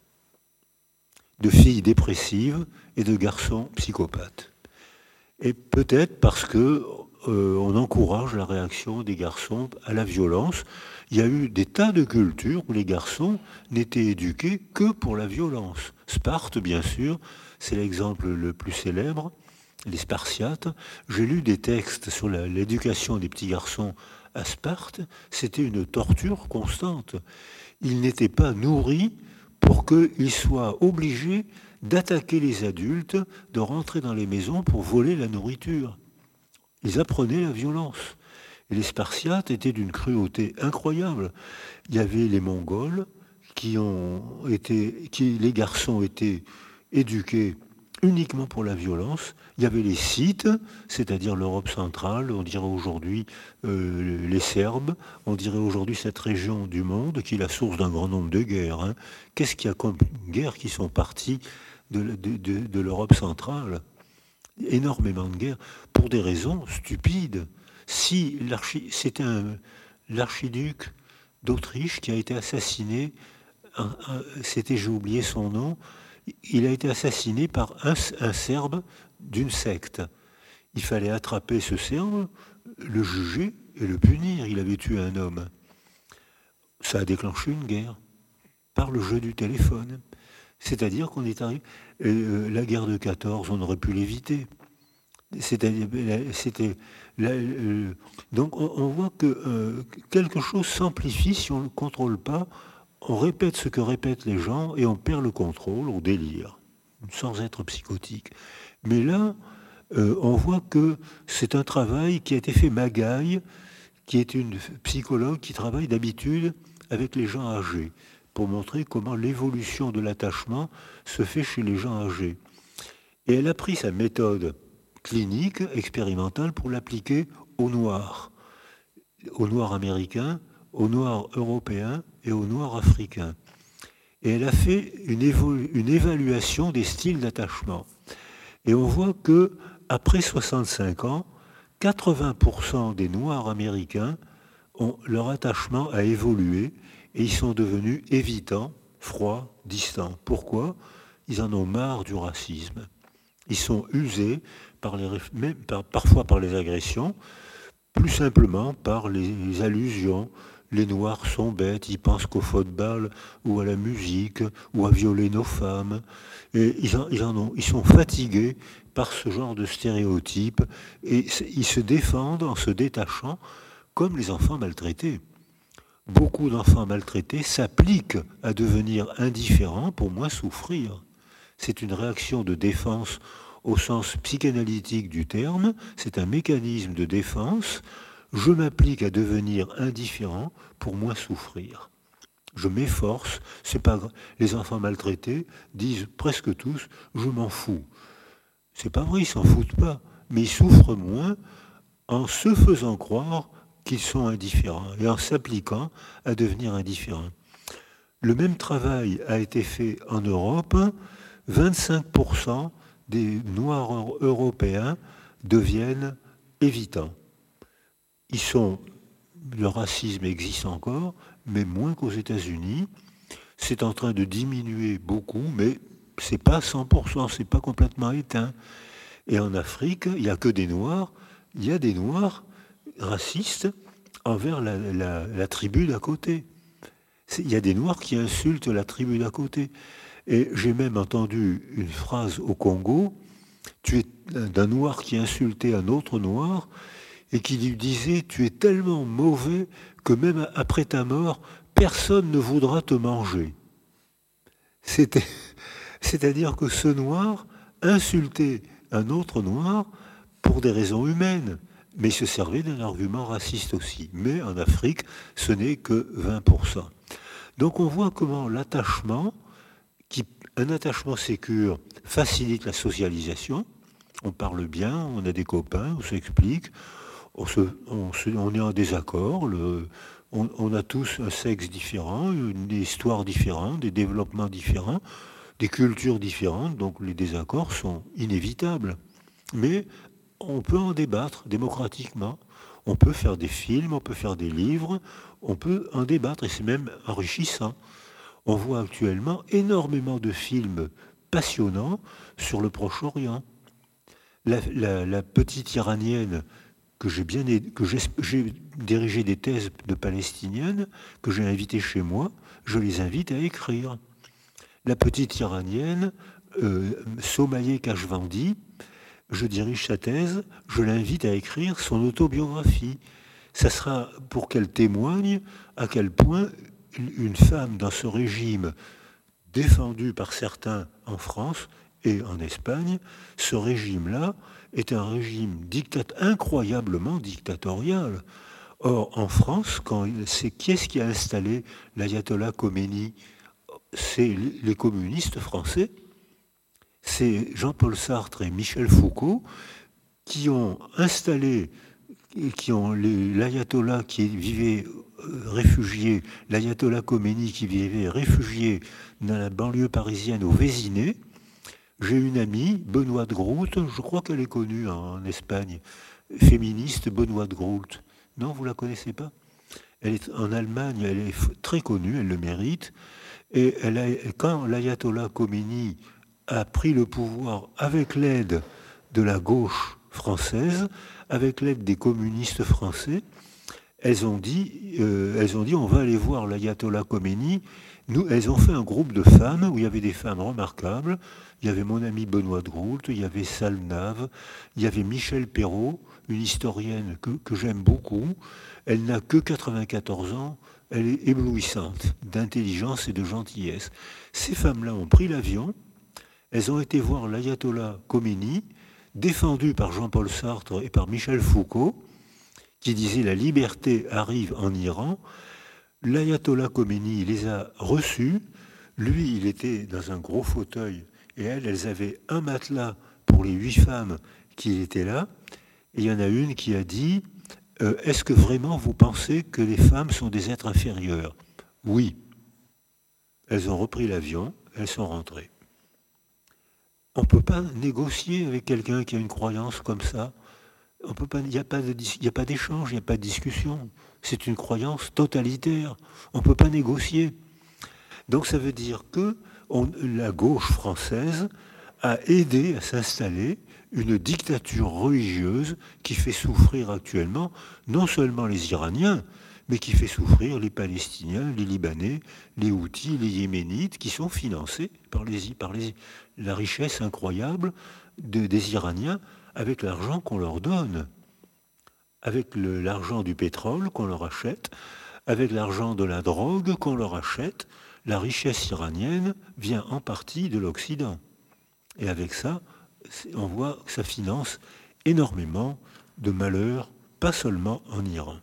de filles dépressives et de garçons psychopathes. Et peut-être parce que euh, on encourage la réaction des garçons à la violence. Il y a eu des tas de cultures où les garçons n'étaient éduqués que pour la violence. Sparte, bien sûr, c'est l'exemple le plus célèbre, les Spartiates. J'ai lu des textes sur la, l'éducation des petits garçons à Sparte. C'était une torture constante. Ils n'étaient pas nourris pour qu'ils soient obligés d'attaquer les adultes, de rentrer dans les maisons pour voler la nourriture. Ils apprenaient la violence. Et les Spartiates étaient d'une cruauté incroyable. Il y avait les Mongols, qui ont été, qui, les garçons étaient éduqués uniquement pour la violence. Il y avait les Scythes, c'est-à-dire l'Europe centrale, on dirait aujourd'hui euh, les Serbes, on dirait aujourd'hui cette région du monde qui est la source d'un grand nombre de guerres. Hein. Qu'est-ce qu'il y a comme guerres qui sont parties de, de, de, de l'Europe centrale? Énormément de guerres, pour des raisons stupides. Si l'archi, c'était un, l'archiduc d'Autriche qui a été assassiné, un, un, c'était, j'ai oublié son nom, il a été assassiné par un, un Serbe d'une secte. Il fallait attraper ce Serbe, le juger et le punir. Il avait tué un homme. Ça a déclenché une guerre par le jeu du téléphone. C'est-à-dire qu'on est arrivé... Euh, la guerre de quatorze, on aurait pu l'éviter. C'était... c'était euh, donc on, on voit que euh, quelque chose s'amplifie si on ne le contrôle pas. On répète ce que répètent les gens et on perd le contrôle, on délire, sans être psychotique. Mais là, euh, on voit que c'est un travail qui a été fait Magaille, qui est une psychologue qui travaille d'habitude avec les gens âgés, pour montrer comment l'évolution de l'attachement se fait chez les gens âgés. Et elle a pris sa méthode clinique, expérimentale, pour l'appliquer aux Noirs, aux Noirs américains, aux Noirs européens et aux Noirs africains. Et elle a fait une, évo- une évaluation des styles d'attachement. Et on voit que après soixante-cinq ans, quatre-vingts pour cent des Noirs américains, ont, leur attachement a évolué et ils sont devenus évitants, froids, distants. Pourquoi ? Ils en ont marre du racisme. Ils sont usés, par les, même par, parfois par les agressions, plus simplement par les, les allusions. Les Noirs sont bêtes, ils pensent qu'au football ou à la musique ou à violer nos femmes. Et ils, en, ils, en ont, ils sont fatigués par ce genre de stéréotypes et ils se défendent en se détachant comme les enfants maltraités. Beaucoup d'enfants maltraités s'appliquent à devenir indifférents pour moins souffrir. C'est une réaction de défense au sens psychanalytique du terme, c'est un mécanisme de défense. Je m'applique à devenir indifférent pour moins souffrir. Je m'efforce, c'est pas grave. Les enfants maltraités disent presque tous « je m'en fous ». C'est pas vrai, ils s'en foutent pas, mais ils souffrent moins en se faisant croire qu'ils sont indifférents et en s'appliquant à devenir indifférents. Le même travail a été fait en Europe. vingt-cinq pour cent des Noirs européens deviennent évitants. Ils sont, le racisme existe encore, mais moins qu'aux États-Unis. C'est en train de diminuer beaucoup, mais c'est pas cent pour cent, c'est pas complètement éteint. Et en Afrique, il n'y a que des Noirs. Il y a des Noirs racistes envers la, la, la tribu d'à côté. Il y a des Noirs qui insultent la tribu d'à côté. Et j'ai même entendu une phrase au Congo, tu es d'un Noir qui insultait un autre Noir et qui lui disait « Tu es tellement mauvais que même après ta mort, personne ne voudra te manger. » C'était, c'est-à-dire que ce Noir insultait un autre Noir pour des raisons humaines, mais il se servait d'un argument raciste aussi. Mais en Afrique, ce n'est que vingt pour cent. Donc on voit comment l'attachement, qui, un attachement sécure, facilite la socialisation. On parle bien, on a des copains, on s'explique, on, se, on, se, on est en désaccord, le, on, on a tous un sexe différent, une histoire différente, des développements différents, des cultures différentes, donc les désaccords sont inévitables. Mais on peut en débattre démocratiquement. On peut faire des films, on peut faire des livres, on peut en débattre et c'est même enrichissant. On voit actuellement énormément de films passionnants sur le Proche-Orient. La, la, la petite iranienne que j'ai bien, que j'ai, j'ai dirigé des thèses de palestiniennes que j'ai invitées chez moi, je les invite à écrire. La petite iranienne, euh, Somaye Kashvandi, je dirige sa thèse, je l'invite à écrire son autobiographie. Ça sera pour qu'elle témoigne à quel point une femme dans ce régime défendu par certains en France et en Espagne, ce régime-là est un régime dictat- incroyablement dictatorial. Or, en France, quand c'est, qui est-ce qui a installé l'ayatollah Khomeini ? C'est les communistes français. C'est Jean-Paul Sartre et Michel Foucault qui ont installé, qui ont l'ayatollah qui vivait réfugié, l'ayatollah Khomeini qui vivait réfugié dans la banlieue parisienne au Vésinet. J'ai une amie, Benoît de Groult, je crois qu'elle est connue en Espagne, féministe Benoît de Groult. Non, vous la connaissez pas ? Elle est en Allemagne, elle est très connue, elle le mérite. Et elle a, quand l'ayatollah Khomeini a pris le pouvoir avec l'aide de la gauche française, avec l'aide des communistes français, elles ont dit, euh, elles ont dit, on va aller voir l'ayatollah Khomeini. Nous, elles ont fait un groupe de femmes où il y avait des femmes remarquables. Il y avait mon ami Benoît de Groult, il y avait Salnave, il y avait Michel Perrault, une historienne que, que j'aime beaucoup. Elle n'a que quatre-vingt-quatorze ans. Elle est éblouissante d'intelligence et de gentillesse. Ces femmes-là ont pris l'avion. Elles ont été voir l'ayatollah Khomeini, défendu par Jean-Paul Sartre et par Michel Foucault, qui disait la liberté arrive en Iran. L'ayatollah Khomeini les a reçus. Lui, il était dans un gros fauteuil et elles, elles avaient un matelas pour les huit femmes qui étaient là. Et il y en a une qui a dit euh, « Est-ce que vraiment vous pensez que les femmes sont des êtres inférieurs ?» Oui. Elles ont repris l'avion, elles sont rentrées. On ne peut pas négocier avec quelqu'un qui a une croyance comme ça. On peut pas, il n'y a pas de, il n'y a pas d'échange, il n'y a pas de discussion. C'est une croyance totalitaire. On ne peut pas négocier. Donc ça veut dire que on, la gauche française a aidé à s'installer une dictature religieuse qui fait souffrir actuellement non seulement les Iraniens, mais qui fait souffrir les Palestiniens, les Libanais, les Houthis, les Yéménites, qui sont financés par, les, par les, la richesse incroyable de, des Iraniens avec l'argent qu'on leur donne, avec le, l'argent du pétrole qu'on leur achète, avec l'argent de la drogue qu'on leur achète. La richesse iranienne vient en partie de l'Occident. Et avec ça, on voit que ça finance énormément de malheurs, pas seulement en Iran.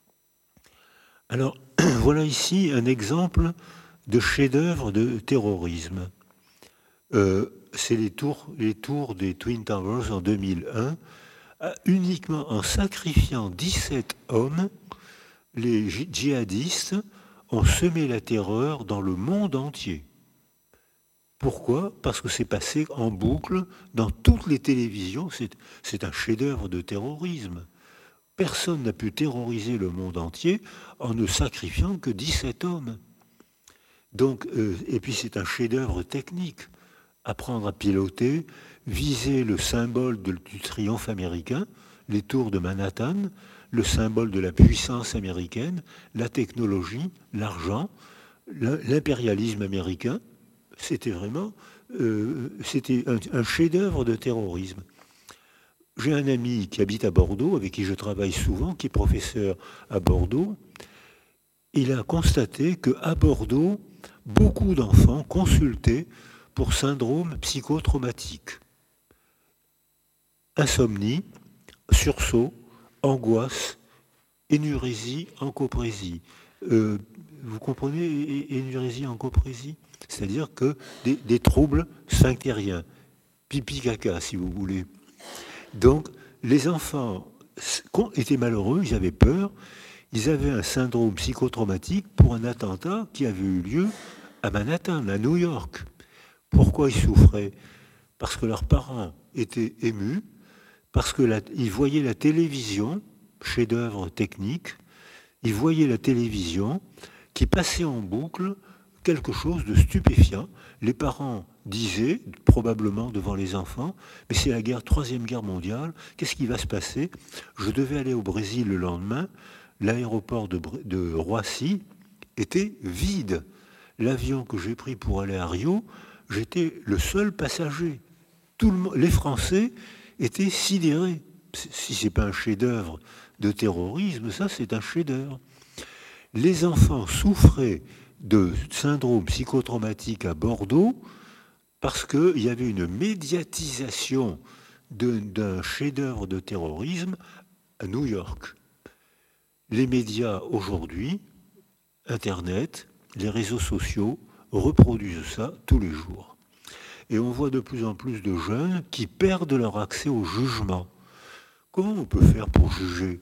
Alors, voilà ici un exemple de chef-d'œuvre de terrorisme. Euh, c'est les tours, les tours des Twin Towers en deux mille un. Uniquement en sacrifiant dix-sept hommes, les djihadistes ont semé la terreur dans le monde entier. Pourquoi? Parce que c'est passé en boucle dans toutes les télévisions. C'est, c'est un chef-d'œuvre de terrorisme. Personne n'a pu terroriser le monde entier en ne sacrifiant que dix-sept hommes. Donc, euh, et puis c'est un chef-d'œuvre technique. Apprendre à piloter, viser le symbole de- du triomphe américain, les tours de Manhattan, le symbole de la puissance américaine, la technologie, l'argent, l'im- l'impérialisme américain. C'était vraiment euh, c'était un, un chef-d'œuvre de terrorisme. J'ai un ami qui habite à Bordeaux, avec qui je travaille souvent, qui est professeur à Bordeaux. Il a constaté qu'à Bordeaux, beaucoup d'enfants consultaient pour syndrome psychotraumatique. Insomnie, sursaut, angoisse, énurésie, encoprésie. Euh, vous comprenez é- énurésie, encoprésie? C'est-à-dire que des, des troubles sphinctériens, pipi-caca si vous voulez. Donc les enfants s- con- étaient malheureux, ils avaient peur, ils avaient un syndrome psychotraumatique pour un attentat qui avait eu lieu à Manhattan, à New York. Pourquoi ils souffraient? Parce que leurs parents étaient émus, parce qu'ils voyaient la télévision, chef-d'œuvre technique, ils voyaient la télévision qui passait en boucle quelque chose de stupéfiant. Les parents disaient, probablement devant les enfants, mais c'est la guerre, troisième guerre mondiale, qu'est-ce qui va se passer? Je devais aller au Brésil le lendemain, l'aéroport de, Br- de Roissy était vide. L'avion que j'ai pris pour aller à Rio, j'étais le seul passager. Tout le, mo- les Français étaient sidérés. Si ce n'est pas un chef-d'œuvre de terrorisme, ça c'est un chef-d'œuvre. Les enfants souffraient de syndrome psychotraumatique à Bordeaux parce qu'il y avait une médiatisation de- d'un chef-d'œuvre de terrorisme à New York. Les médias aujourd'hui, Internet, les réseaux sociaux reproduisent ça tous les jours. Et on voit de plus en plus de jeunes qui perdent leur accès au jugement. Comment on peut faire pour juger?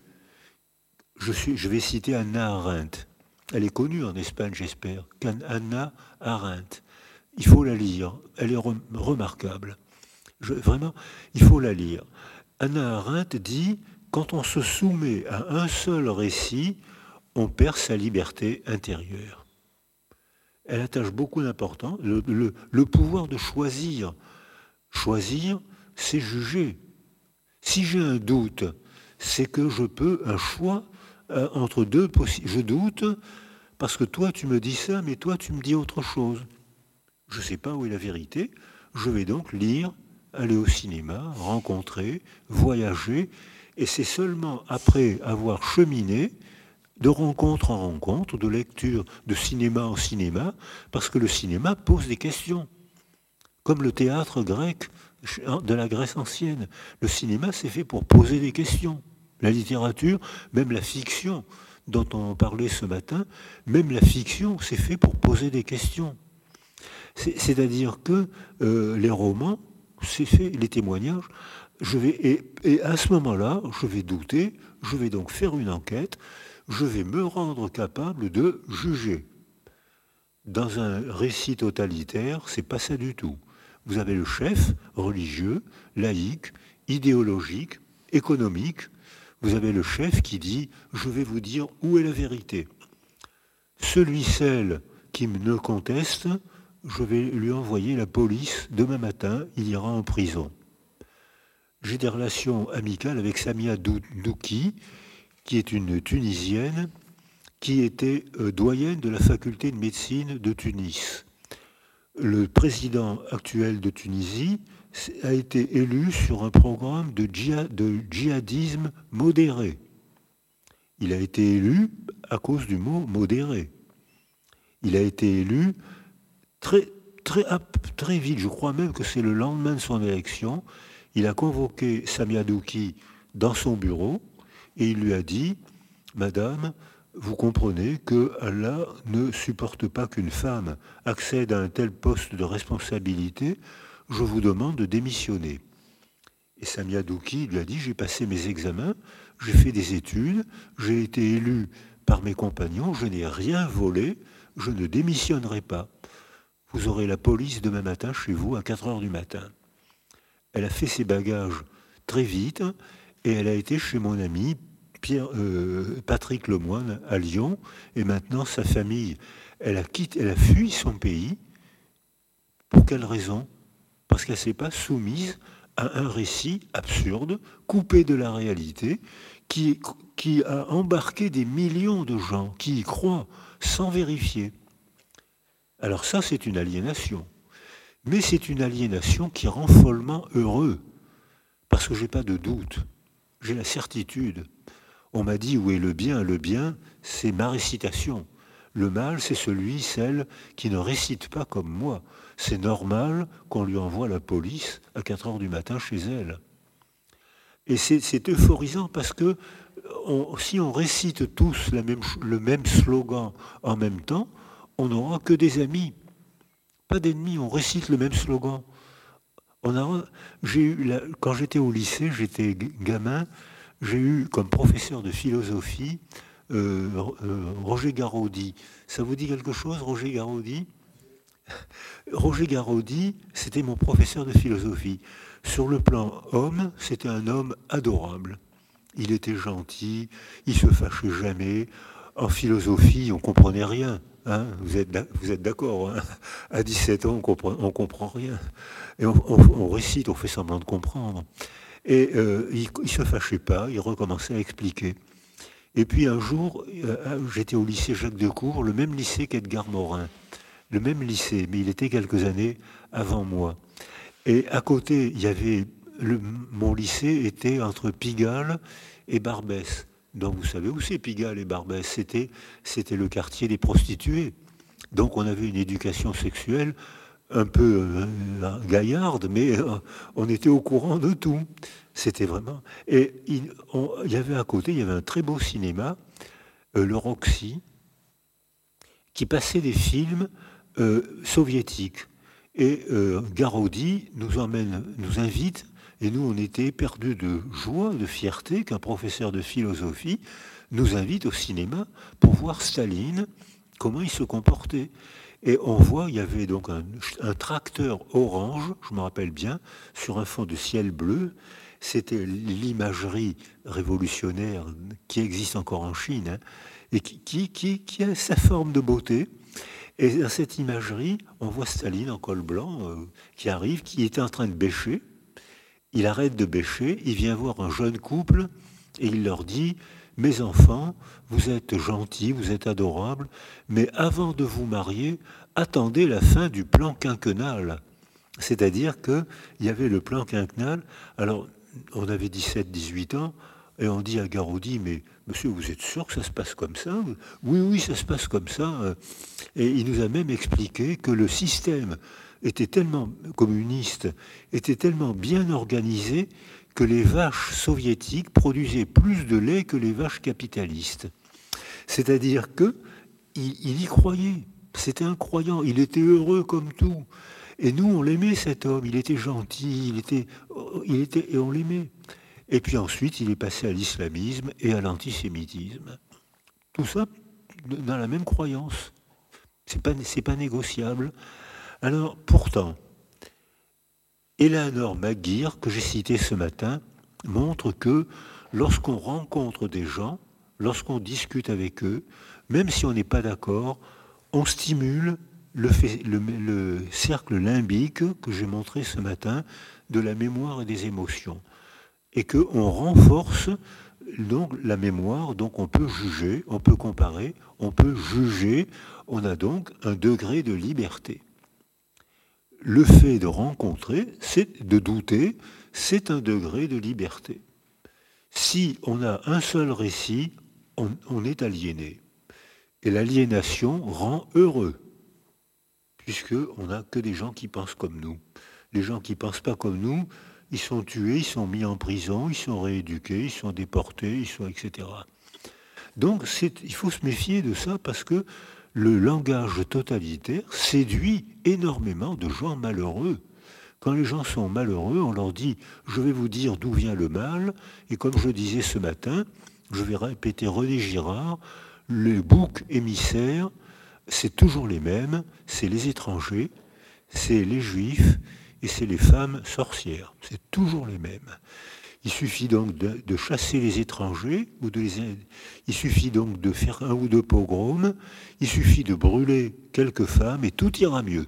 je, suis, je vais citer Anna Arendt. Elle est connue en Espagne, j'espère. Anna Arendt. Il faut la lire. Elle est re- remarquable. Je- vraiment, il faut la lire. Anna Arendt dit, quand on se soumet à un seul récit, on perd sa liberté intérieure. Elle attache beaucoup d'importance, le, le, le pouvoir de choisir. Choisir, c'est juger. Si j'ai un doute, c'est que je peux un choix euh, entre deux possibles. Je doute parce que toi tu me dis ça, mais toi tu me dis autre chose. Je ne sais pas où est la vérité. Je vais donc lire, aller au cinéma, rencontrer, voyager, et c'est seulement après avoir cheminé de rencontre en rencontre, de lecture, de cinéma en cinéma, parce que le cinéma pose des questions. Comme le théâtre grec de la Grèce ancienne. Le cinéma, c'est fait pour poser des questions. La littérature, même la fiction dont on parlait ce matin, même la fiction, c'est fait pour poser des questions. C'est- C'est-à-dire que euh, les romans, c'est fait, les témoignages, je vais, et, et à ce moment-là, je vais douter, je vais donc faire une enquête, je vais me rendre capable de juger. Dans un récit totalitaire, c'est pas ça du tout. Vous avez le chef religieux, laïque, idéologique, économique. Vous avez le chef qui dit « je vais vous dire où est la vérité ». Celui, celle qui me conteste, je vais lui envoyer la police. Demain matin, il ira en prison. J'ai des relations amicales avec Samia Douki, qui est une Tunisienne, qui était euh, doyenne de la faculté de médecine de Tunis. Le président actuel de Tunisie a été élu sur un programme de, djihad, de djihadisme modéré. Il a été élu à cause du mot modéré. Il a été élu très, très, très vite, je crois même que c'est le lendemain de son élection. Il a convoqué Samia Douki dans son bureau et il lui a dit « Madame, vous comprenez que Allah ne supporte pas qu'une femme accède à un tel poste de responsabilité, je vous demande de démissionner. » Et Samia Douki lui a dit « J'ai passé mes examens, j'ai fait des études, j'ai été élu par mes compagnons, je n'ai rien volé, je ne démissionnerai pas. » vous aurez la police demain matin chez vous à quatre heures du matin. Elle a fait ses bagages très vite et elle a été chez mon ami Pierre, euh, Patrick Lemoine à Lyon. Et maintenant, sa famille, elle a, quitté, elle a fui son pays. Pour quelle raison? Parce qu'elle ne s'est pas soumise à un récit absurde, coupé de la réalité, qui, qui a embarqué des millions de gens qui y croient sans vérifier. Alors ça, c'est une aliénation. Mais c'est une aliénation qui rend follement heureux, parce que je n'ai pas de doute, j'ai la certitude. On m'a dit où est le bien? Le bien, c'est ma récitation. Le mal, c'est celui, celle qui ne récite pas comme moi. C'est normal qu'on lui envoie la police à quatre heures du matin chez elle. Et c'est, c'est euphorisant parce que on, si on récite tous la même, le même slogan en même temps, on n'aura que des amis. Pas d'ennemis, on récite le même slogan. On a, j'ai eu la, quand j'étais au lycée, j'étais gamin, j'ai eu comme professeur de philosophie euh, euh, Roger Garaudy. Ça vous dit quelque chose, Roger Garaudy? Roger Garaudy, c'était mon professeur de philosophie. Sur le plan homme, c'était un homme adorable. Il était gentil, il se fâchait jamais. En philosophie, on comprenait rien. Hein, vous êtes, vous êtes d'accord, hein? À dix-sept ans, on comprend, on comprend rien. Et on, on, on récite, on fait semblant de comprendre. Et euh, il ne se fâchait pas, il recommençait à expliquer. Et puis un jour, euh, j'étais au lycée Jacques Decour, le même lycée qu'Edgar Morin. Le même lycée, mais il était quelques années avant moi. Et à côté, il y avait le, mon lycée était entre Pigalle et Barbès. Donc vous savez où c'est Pigalle et Barbès? C'était, c'était le quartier des prostituées. Donc on avait une éducation sexuelle un peu euh, gaillarde, mais euh, on était au courant de tout. C'était vraiment... Et il, on, il y avait à côté, il y avait un très beau cinéma, euh, le Roxy, qui passait des films euh, soviétiques. Et euh, Garaudy nous emmène, nous invite, et nous on était perdus de joie, de fierté qu'un professeur de philosophie nous invite au cinéma pour voir Staline, comment il se comportait. Et on voit, il y avait donc un, un tracteur orange, je me rappelle bien, sur un fond de ciel bleu. C'était l'imagerie révolutionnaire qui existe encore en Chine, hein, et qui, qui, qui, qui a sa forme de beauté. Et dans cette imagerie, on voit Staline en col blanc euh, qui arrive, qui était en train de bêcher. Il arrête de bêcher, il vient voir un jeune couple et il leur dit « Mes enfants, vous êtes gentils, vous êtes adorables, mais avant de vous marier, attendez la fin du plan quinquennal. » C'est-à-dire qu'il y avait le plan quinquennal. Alors, on avait dix-sept dix-huit ans, et on dit à Garaudy, mais monsieur, vous êtes sûr que ça se passe comme ça? Oui, oui, ça se passe comme ça. Et il nous a même expliqué que le système était tellement communiste, était tellement bien organisé que les vaches soviétiques produisaient plus de lait que les vaches capitalistes. C'est-à-dire que il, il y croyait. C'était un croyant. Il était heureux comme tout. Et nous, on l'aimait, cet homme. Il était gentil. Il était, il était, et on l'aimait. Et puis ensuite, il est passé à l'islamisme et à l'antisémitisme. Tout ça dans la même croyance. C'est pas, c'est pas négociable. Alors, pourtant, Eleanor McGeer, que j'ai cité ce matin, montre que lorsqu'on rencontre des gens, lorsqu'on discute avec eux, même si on n'est pas d'accord, on stimule le, fait, le, le cercle limbique que j'ai montré ce matin de la mémoire et des émotions. Et qu'on renforce donc la mémoire, donc on peut juger, on peut comparer, on peut juger, on a donc un degré de liberté. Le fait de rencontrer, c'est de douter, c'est un degré de liberté. Si on a un seul récit, on, on est aliéné. Et l'aliénation rend heureux, puisqu'on n'a que des gens qui pensent comme nous. Les gens qui ne pensent pas comme nous, ils sont tués, ils sont mis en prison, ils sont rééduqués, ils sont déportés, ils sont, et cetera. Donc c'est, il faut se méfier de ça parce que le langage totalitaire séduit énormément de gens malheureux. Quand les gens sont malheureux, on leur dit « je vais vous dire d'où vient le mal » et comme je disais ce matin, je vais répéter René Girard, les boucs émissaires, c'est toujours les mêmes, c'est les étrangers, c'est les juifs et c'est les femmes sorcières. C'est toujours les mêmes. Il suffit donc de, de chasser les étrangers, ou de les, il suffit donc de faire un ou deux pogroms, il suffit de brûler quelques femmes et tout ira mieux.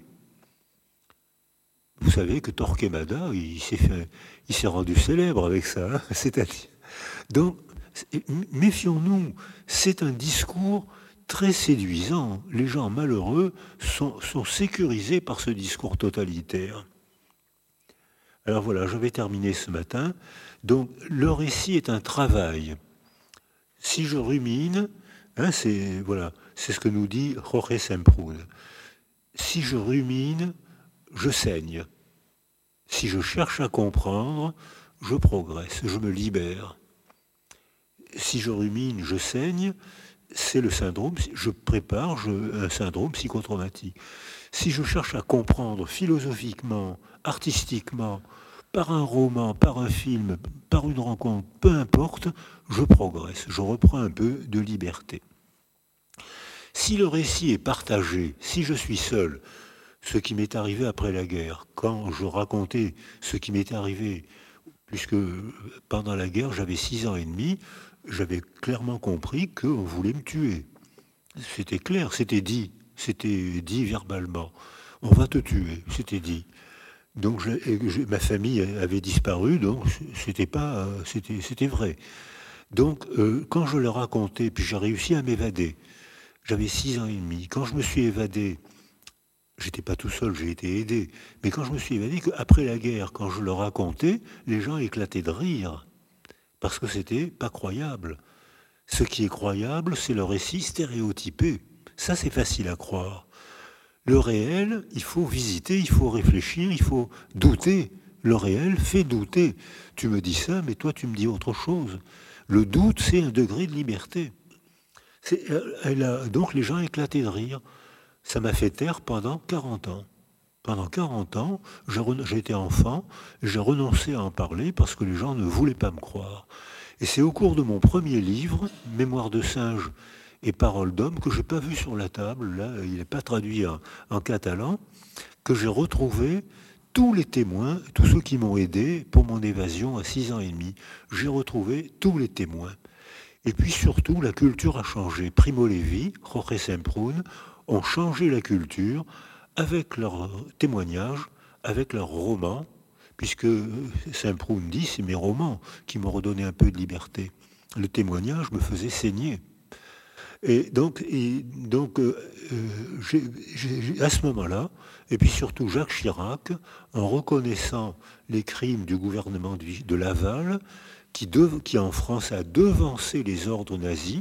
Vous savez que Torquemada, il s'est fait, il s'est rendu célèbre avec ça, hein, c'est-à-dire. Donc, méfions-nous, c'est un discours très séduisant. Les gens malheureux sont, sont sécurisés par ce discours totalitaire. Alors voilà, je vais terminer ce matin. Donc, le récit est un travail. Si je rumine, hein, c'est voilà, c'est ce que nous dit Jorge Semprún. Si je rumine, je saigne. Si je cherche à comprendre, je progresse, je me libère. Si je rumine, je saigne, c'est le syndrome, je prépare je, un syndrome psychotraumatique. Si je cherche à comprendre philosophiquement, artistiquement, par un roman, par un film, par une rencontre, peu importe, je progresse, je reprends un peu de liberté. Si le récit est partagé, si je suis seul, ce qui m'est arrivé après la guerre, quand je racontais ce qui m'est arrivé, puisque pendant la guerre, j'avais six ans et demi, j'avais clairement compris qu'on voulait me tuer. C'était clair, c'était dit, c'était dit verbalement. On va te tuer, c'était dit. Donc je, je, ma famille avait disparu, donc c'était pas, c'était, c'était vrai. Donc euh, quand je le racontais, puis j'ai réussi à m'évader. J'avais six ans et demi. Quand je me suis évadé, j'étais pas tout seul, j'ai été aidé. Mais quand je me suis évadé, après la guerre, quand je le racontais, les gens éclataient de rire. Parce que c'était pas croyable. Ce qui est croyable, c'est le récit stéréotypé. Ça, c'est facile à croire. Le réel, il faut visiter, il faut réfléchir, il faut douter. Le réel fait douter. Tu me dis ça, mais toi, tu me dis autre chose. Le doute, c'est un degré de liberté. C'est, elle a, donc les gens éclataient de rire. Ça m'a fait taire pendant quarante ans. Pendant quarante ans, j'étais enfant, j'ai renoncé à en parler parce que les gens ne voulaient pas me croire. Et c'est au cours de mon premier livre, Mémoire de singe et Paroles d'homme, que je n'ai pas vu sur la table, là, il n'est pas traduit en, en catalan, que j'ai retrouvé tous les témoins, tous ceux qui m'ont aidé pour mon évasion à six ans et demi. J'ai retrouvé tous les témoins. Et puis surtout, la culture a changé. Primo Levi, Jorge Semprún ont changé la culture avec leurs témoignages, avec leurs romans, puisque Semprún dit, c'est mes romans qui m'ont redonné un peu de liberté. Le témoignage me faisait saigner. Et donc, et donc euh, j'ai, j'ai, à ce moment-là, et puis surtout Jacques Chirac, en reconnaissant les crimes du gouvernement de, de Laval, qui, de, qui en France a devancé les ordres nazis,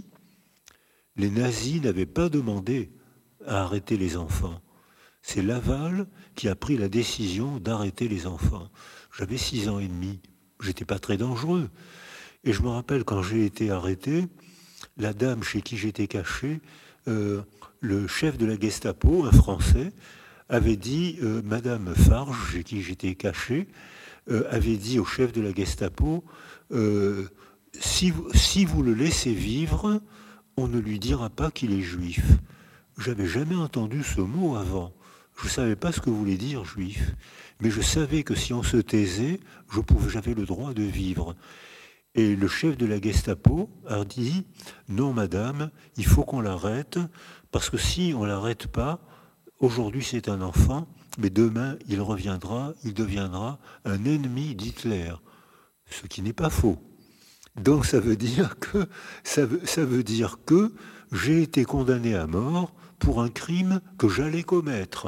les nazis n'avaient pas demandé à arrêter les enfants. C'est Laval qui a pris la décision d'arrêter les enfants. J'avais six ans et demi, j'étais pas très dangereux. Et je me rappelle quand j'ai été arrêté, la dame chez qui j'étais caché, euh, le chef de la Gestapo, un Français, avait dit, euh, Madame Farge, chez qui j'étais caché, euh, avait dit au chef de la Gestapo, euh, si, vous, si vous le laissez vivre, on ne lui dira pas qu'il est juif. J'avais jamais entendu ce mot avant. Je ne savais pas ce que voulait dire juif. Mais je savais que si on se taisait, je pouvais, j'avais le droit de vivre. Et le chef de la Gestapo a dit, non madame, il faut qu'on l'arrête, parce que si on ne l'arrête pas, aujourd'hui c'est un enfant, mais demain il reviendra, il deviendra un ennemi d'Hitler. Ce qui n'est pas faux. Donc ça veut dire que, ça veut, ça veut dire que j'ai été condamné à mort pour un crime que j'allais commettre.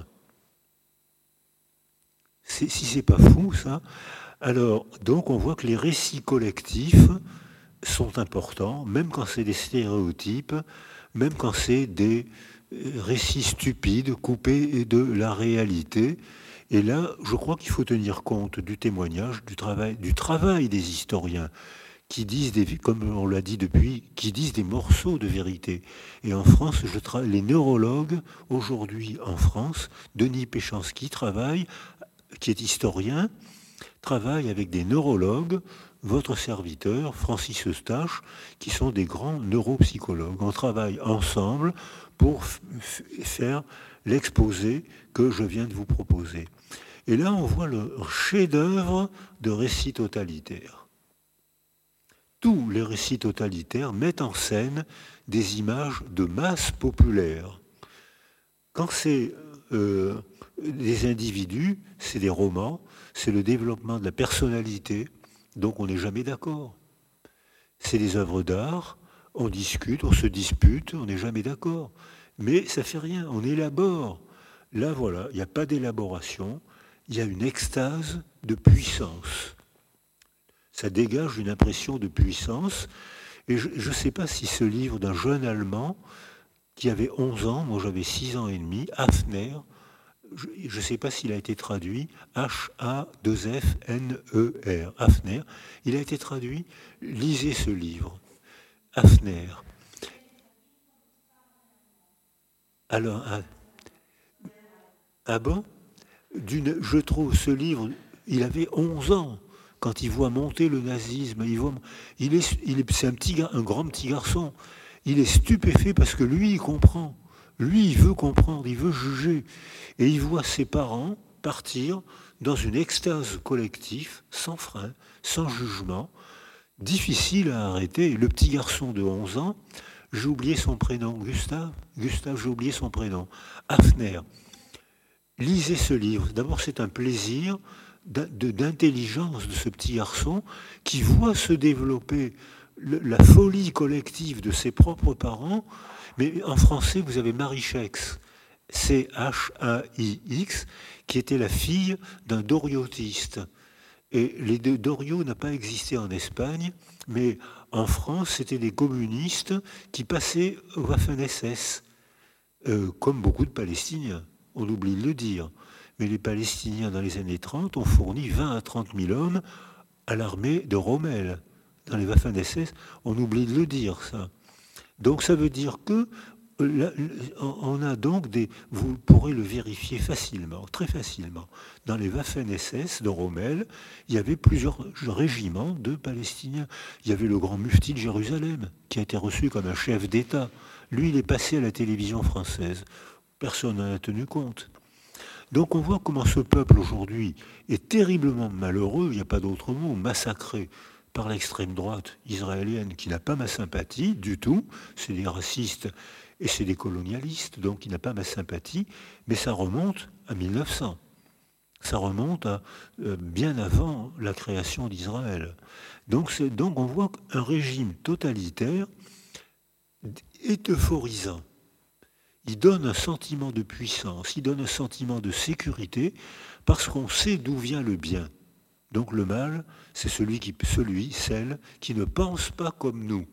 C'est, si c'est pas fou ça, alors donc on voit que les récits collectifs sont importants, même quand c'est des stéréotypes, même quand c'est des récits stupides coupés de la réalité. Et là, je crois qu'il faut tenir compte du témoignage, du travail, du travail des historiens, qui disent, des, comme on l'a dit depuis, qui disent des morceaux de vérité. Et en France, je tra- les neurologues, aujourd'hui en France, Denis Péchanski travaille, qui est historien, travaille avec des neurologues votre serviteur, Francis Eustache, qui sont des grands neuropsychologues. On travaille ensemble pour f- f- faire l'exposé que je viens de vous proposer. Et là, on voit le chef-d'œuvre de récits totalitaires. Tous les récits totalitaires mettent en scène des images de masse populaire. Quand c'est euh, des individus, c'est des romans, c'est le développement de la personnalité, donc on n'est jamais d'accord. C'est des œuvres d'art, on discute, on se dispute, on n'est jamais d'accord. Mais ça fait rien, on élabore. Là, voilà, il n'y a pas d'élaboration, il y a une extase de puissance. Ça dégage une impression de puissance. Et je ne sais pas si ce livre d'un jeune Allemand qui avait onze ans, moi j'avais six ans et demi, Hafner, je ne sais pas s'il a été traduit, H A deux F N E R, Hafner, il a été traduit, lisez ce livre, Hafner. Alors, ah, ah bon D'une, je trouve ce livre, il avait onze ans quand il voit monter le nazisme. Il voit, il est, il est, c'est un, petit, un grand petit garçon. Il est stupéfait parce que lui, il comprend. Lui, il veut comprendre, il veut juger. Et il voit ses parents partir dans une extase collective, sans frein, sans jugement, difficile à arrêter. Et le petit garçon de onze ans, j'ai oublié son prénom, Gustave, Gustave, j'ai oublié son prénom, Hafner. Lisez ce livre. D'abord, c'est un plaisir d'intelligence de ce petit garçon qui voit se développer le, la folie collective de ses propres parents. Mais en français, vous avez Marie Chaix, C H A I X, qui était la fille d'un doriotiste. Et les deux, Doriot n'a pas existé en Espagne, mais en France, c'était des communistes qui passaient au Waffen-S S, euh, comme beaucoup de Palestiniens. On oublie de le dire. Mais les Palestiniens, dans les années trente, ont fourni vingt à trente mille hommes à l'armée de Rommel. Dans les Waffen-S S, on oublie de le dire, ça. Donc ça veut dire que là, on a donc des... Vous pourrez le vérifier facilement, très facilement. Dans les Waffen-S S de Rommel, il y avait plusieurs régiments de Palestiniens. Il y avait le grand mufti de Jérusalem, qui a été reçu comme un chef d'État. Lui, il est passé à la télévision française. Personne n'en a tenu compte. Donc on voit comment ce peuple aujourd'hui est terriblement malheureux, il n'y a pas d'autre mot, massacré par l'extrême droite israélienne qui n'a pas ma sympathie du tout, c'est des racistes et c'est des colonialistes, donc qui n'a pas ma sympathie, mais ça remonte à mille neuf cents. Ça remonte à euh, bien avant la création d'Israël. Donc, c'est, donc on voit un régime totalitaire est euphorisant. Il donne un sentiment de puissance, il donne un sentiment de sécurité parce qu'on sait d'où vient le bien. Donc le mal, c'est celui, qui, celui, celle qui ne pense pas comme nous.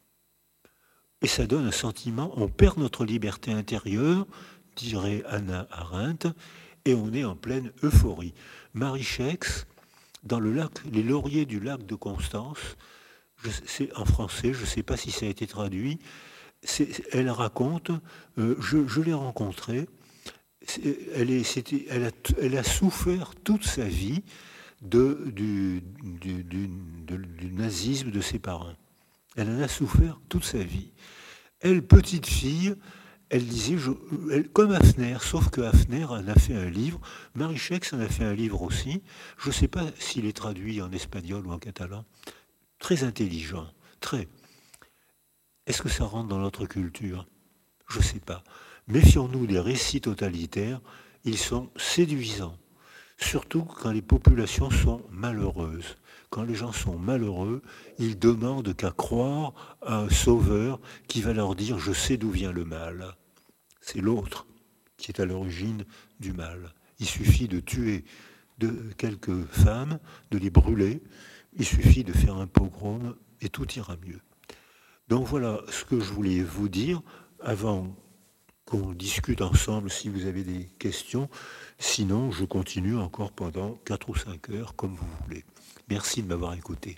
Et ça donne un sentiment, on perd notre liberté intérieure, dirait Hannah Arendt, et on est en pleine euphorie. Marie Chaix, dans le lac, les lauriers du lac de Constance, je, c'est en français, je ne sais pas si ça a été traduit, c'est, elle raconte, euh, je, je l'ai rencontrée, elle, est, c'était, elle, a, elle a souffert toute sa vie de, du, du, du, de, du nazisme de ses parents. Elle en a souffert toute sa vie. Elle, petite fille, elle disait, je, elle, comme Hafner, sauf que Hafner en a fait un livre, Marie Chaix en a fait un livre aussi, je ne sais pas s'il est traduit en espagnol ou en catalan, très intelligent, très. Est-ce que ça rentre dans notre culture? Je ne sais pas. Méfions-nous des récits totalitaires, ils sont séduisants. Surtout quand les populations sont malheureuses. Quand les gens sont malheureux, ils demandent qu'à croire à un sauveur qui va leur dire « je sais d'où vient le mal ». C'est l'autre qui est à l'origine du mal. Il suffit de tuer de quelques femmes, de les brûler, il suffit de faire un pogrom et tout ira mieux. Donc voilà ce que je voulais vous dire avant qu'on discute ensemble si vous avez des questions. Sinon, je continue encore pendant quatre ou cinq heures, comme vous voulez. Merci de m'avoir écouté.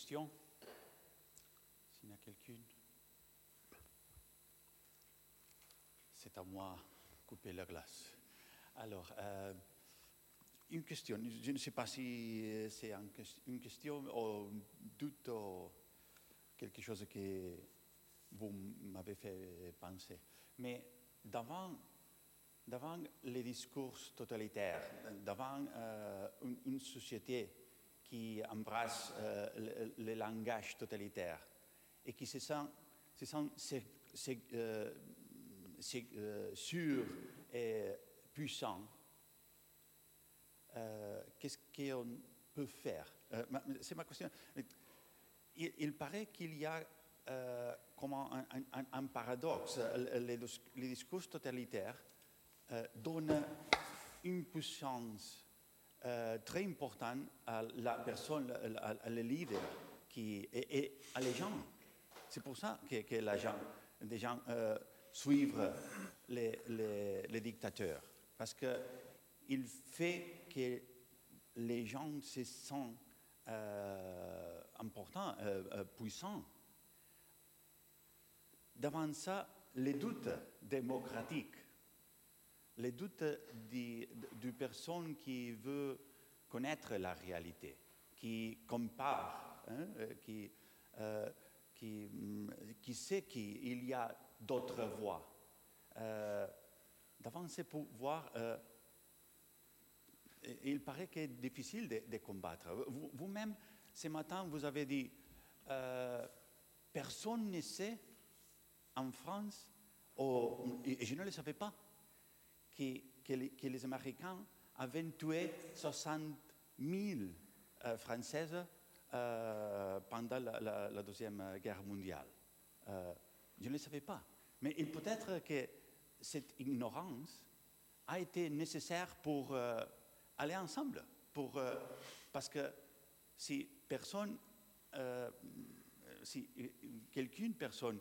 questions? S'il y en a quelqu'une? C'est à moi de couper la glace. Alors, euh, une question. Je ne sais pas si c'est un, une question ou un doute ou quelque chose que vous m'avez fait penser. Mais devant, devant les discours totalitaires, devant euh, une, une société qui embrasse euh, le, le langage totalitaire et qui se sent, se sent c'est, c'est, euh, c'est, euh, sûr et puissant, euh, qu'est-ce qu'on peut faire? euh, C'est ma question. Il, il paraît qu'il y a euh, comme un, un, un paradoxe. Les, les discours totalitaires euh, donnent une puissance euh, très importante à la personne, à, à le leader qui, et, et à les gens. C'est pour ça que, que la gens, des gens euh, suivent les, les, les dictateurs. Parce qu'il fait que les gens se sentent euh, importants, euh, euh, puissants. Devant ça, les doutes démocratiques, les doutes du, du personne qui veut connaître la réalité, qui compare, hein, qui, euh, qui, qui sait qu'il y a d'autres voies. Euh, devant ces pouvoirs, euh, il paraît qu'il est difficile de, de combattre. Vous, vous-même, ce matin, vous avez dit euh, personne ne sait en France, oh, et je ne le savais pas, que, que, les, que les Américains avaient tué soixante mille euh, Françaises euh, pendant la, la, la Deuxième Guerre mondiale. Euh, je ne le savais pas. Mais il peut être que cette ignorance a été nécessaire pour euh, aller ensemble. Pour, euh, parce que si personne, euh, si quelqu'une personne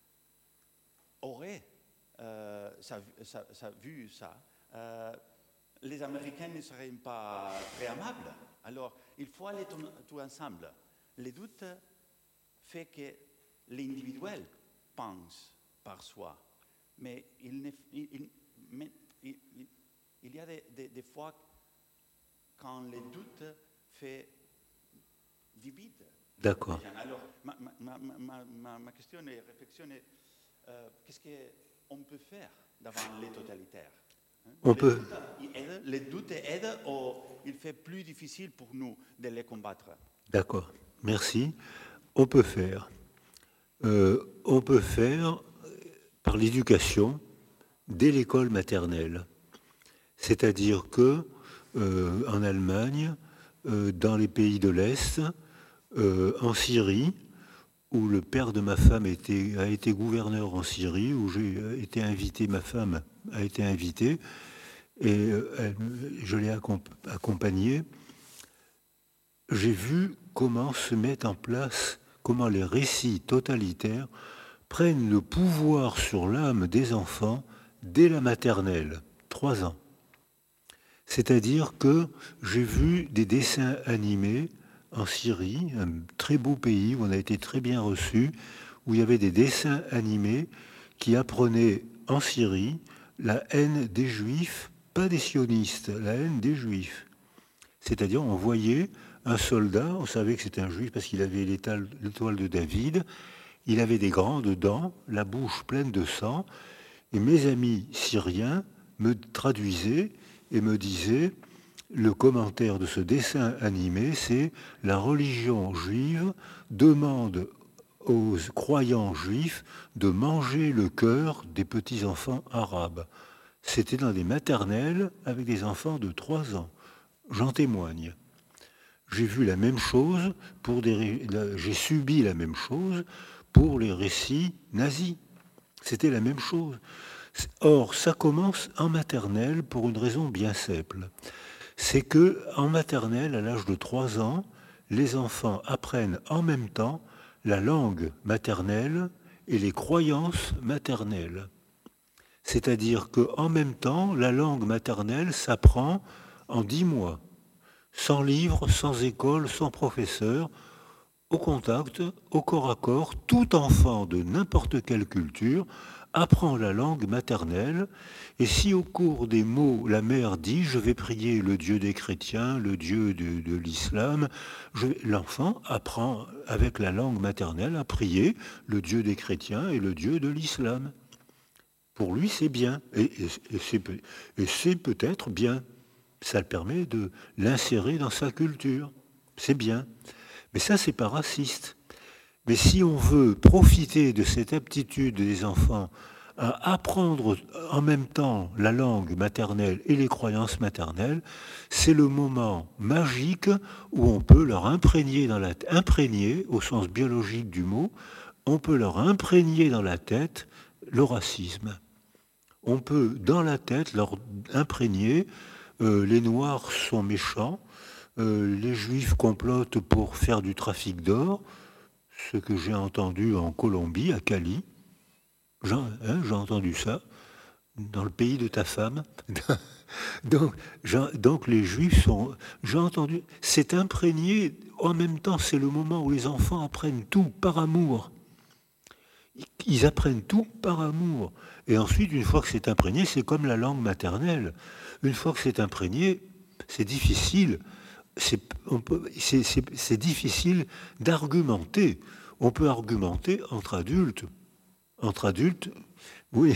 aurait euh, ça, ça, ça, vu ça, euh, les Américains ne seraient pas très amables. Alors, il faut aller tout, tout ensemble. Le doute fait que l'individuel pense par soi, mais il, ne, il, il, mais il, il y a des, des, des fois quand le doute fait du vide. D'accord. Alors, ma, ma, ma, ma, ma question et réflexion est Euh, qu'est-ce qu'on peut faire devant les totalitaires? Hein? On les, peut. Doutes, aident, les doutes aident ou il fait plus difficile pour nous de les combattre? D'accord, merci. On peut faire. Euh, on peut faire par l'éducation dès l'école maternelle. C'est-à-dire que euh, en Allemagne, euh, dans les pays de l'Est, euh, en Syrie, où le père de ma femme était, a été gouverneur en Syrie, où j'ai été invité, ma femme a été invitée, et elle, je l'ai accompagnée. J'ai vu comment se met en place, comment les récits totalitaires prennent le pouvoir sur l'âme des enfants dès la maternelle, trois ans. C'est-à-dire que j'ai vu des dessins animés en Syrie, un très beau pays où on a été très bien reçus, où il y avait des dessins animés qui apprenaient en Syrie la haine des Juifs, pas des sionistes, la haine des Juifs. C'est-à-dire on voyait un soldat, on savait que c'était un Juif parce qu'il avait l'étoile de David, il avait des grandes dents, la bouche pleine de sang, et mes amis syriens me traduisaient et me disaient, le commentaire de ce dessin animé, c'est « La religion juive demande aux croyants juifs de manger le cœur des petits-enfants arabes ». C'était dans des maternelles avec des enfants de trois ans. J'en témoigne. J'ai vu la même chose pour des... J'ai subi la même chose pour les récits nazis. C'était la même chose. Or, ça commence en maternelle pour une raison bien simple. C'est que en maternelle, à l'âge de trois ans, les enfants apprennent en même temps la langue maternelle et les croyances maternelles. C'est-à-dire qu'en même temps, la langue maternelle s'apprend en dix mois, sans livre, sans école, sans professeur, au contact, au corps à corps, tout enfant de n'importe quelle culture apprend la langue maternelle, et si au cours des mots la mère dit je vais prier le Dieu des chrétiens, le Dieu de, de l'islam, l'enfant apprend avec la langue maternelle à prier le Dieu des chrétiens et le Dieu de l'islam. Pour lui, c'est bien, et, et, et c'est, et c'est peut-être bien. Ça le permet de l'insérer dans sa culture. C'est bien. Mais ça, c'est pas raciste. Mais si on veut profiter de cette aptitude des enfants à apprendre en même temps la langue maternelle et les croyances maternelles, c'est le moment magique où on peut leur imprégner dans la tête, imprégner au sens biologique du mot, on peut leur imprégner dans la tête le racisme. On peut dans la tête leur imprégner euh, les Noirs sont méchants, euh, les Juifs complotent pour faire du trafic d'or, ce que j'ai entendu en Colombie, à Cali. J'ai, hein, j'ai entendu ça, dans le pays de ta femme. donc, donc les Juifs sont... J'ai entendu... C'est imprégné, en même temps, c'est le moment où les enfants apprennent tout par amour. Ils apprennent tout par amour. Et ensuite, une fois que c'est imprégné, c'est comme la langue maternelle. Une fois que c'est imprégné, c'est difficile... C'est, on peut, c'est, c'est, c'est difficile d'argumenter. On peut argumenter entre adultes. Entre adultes, oui.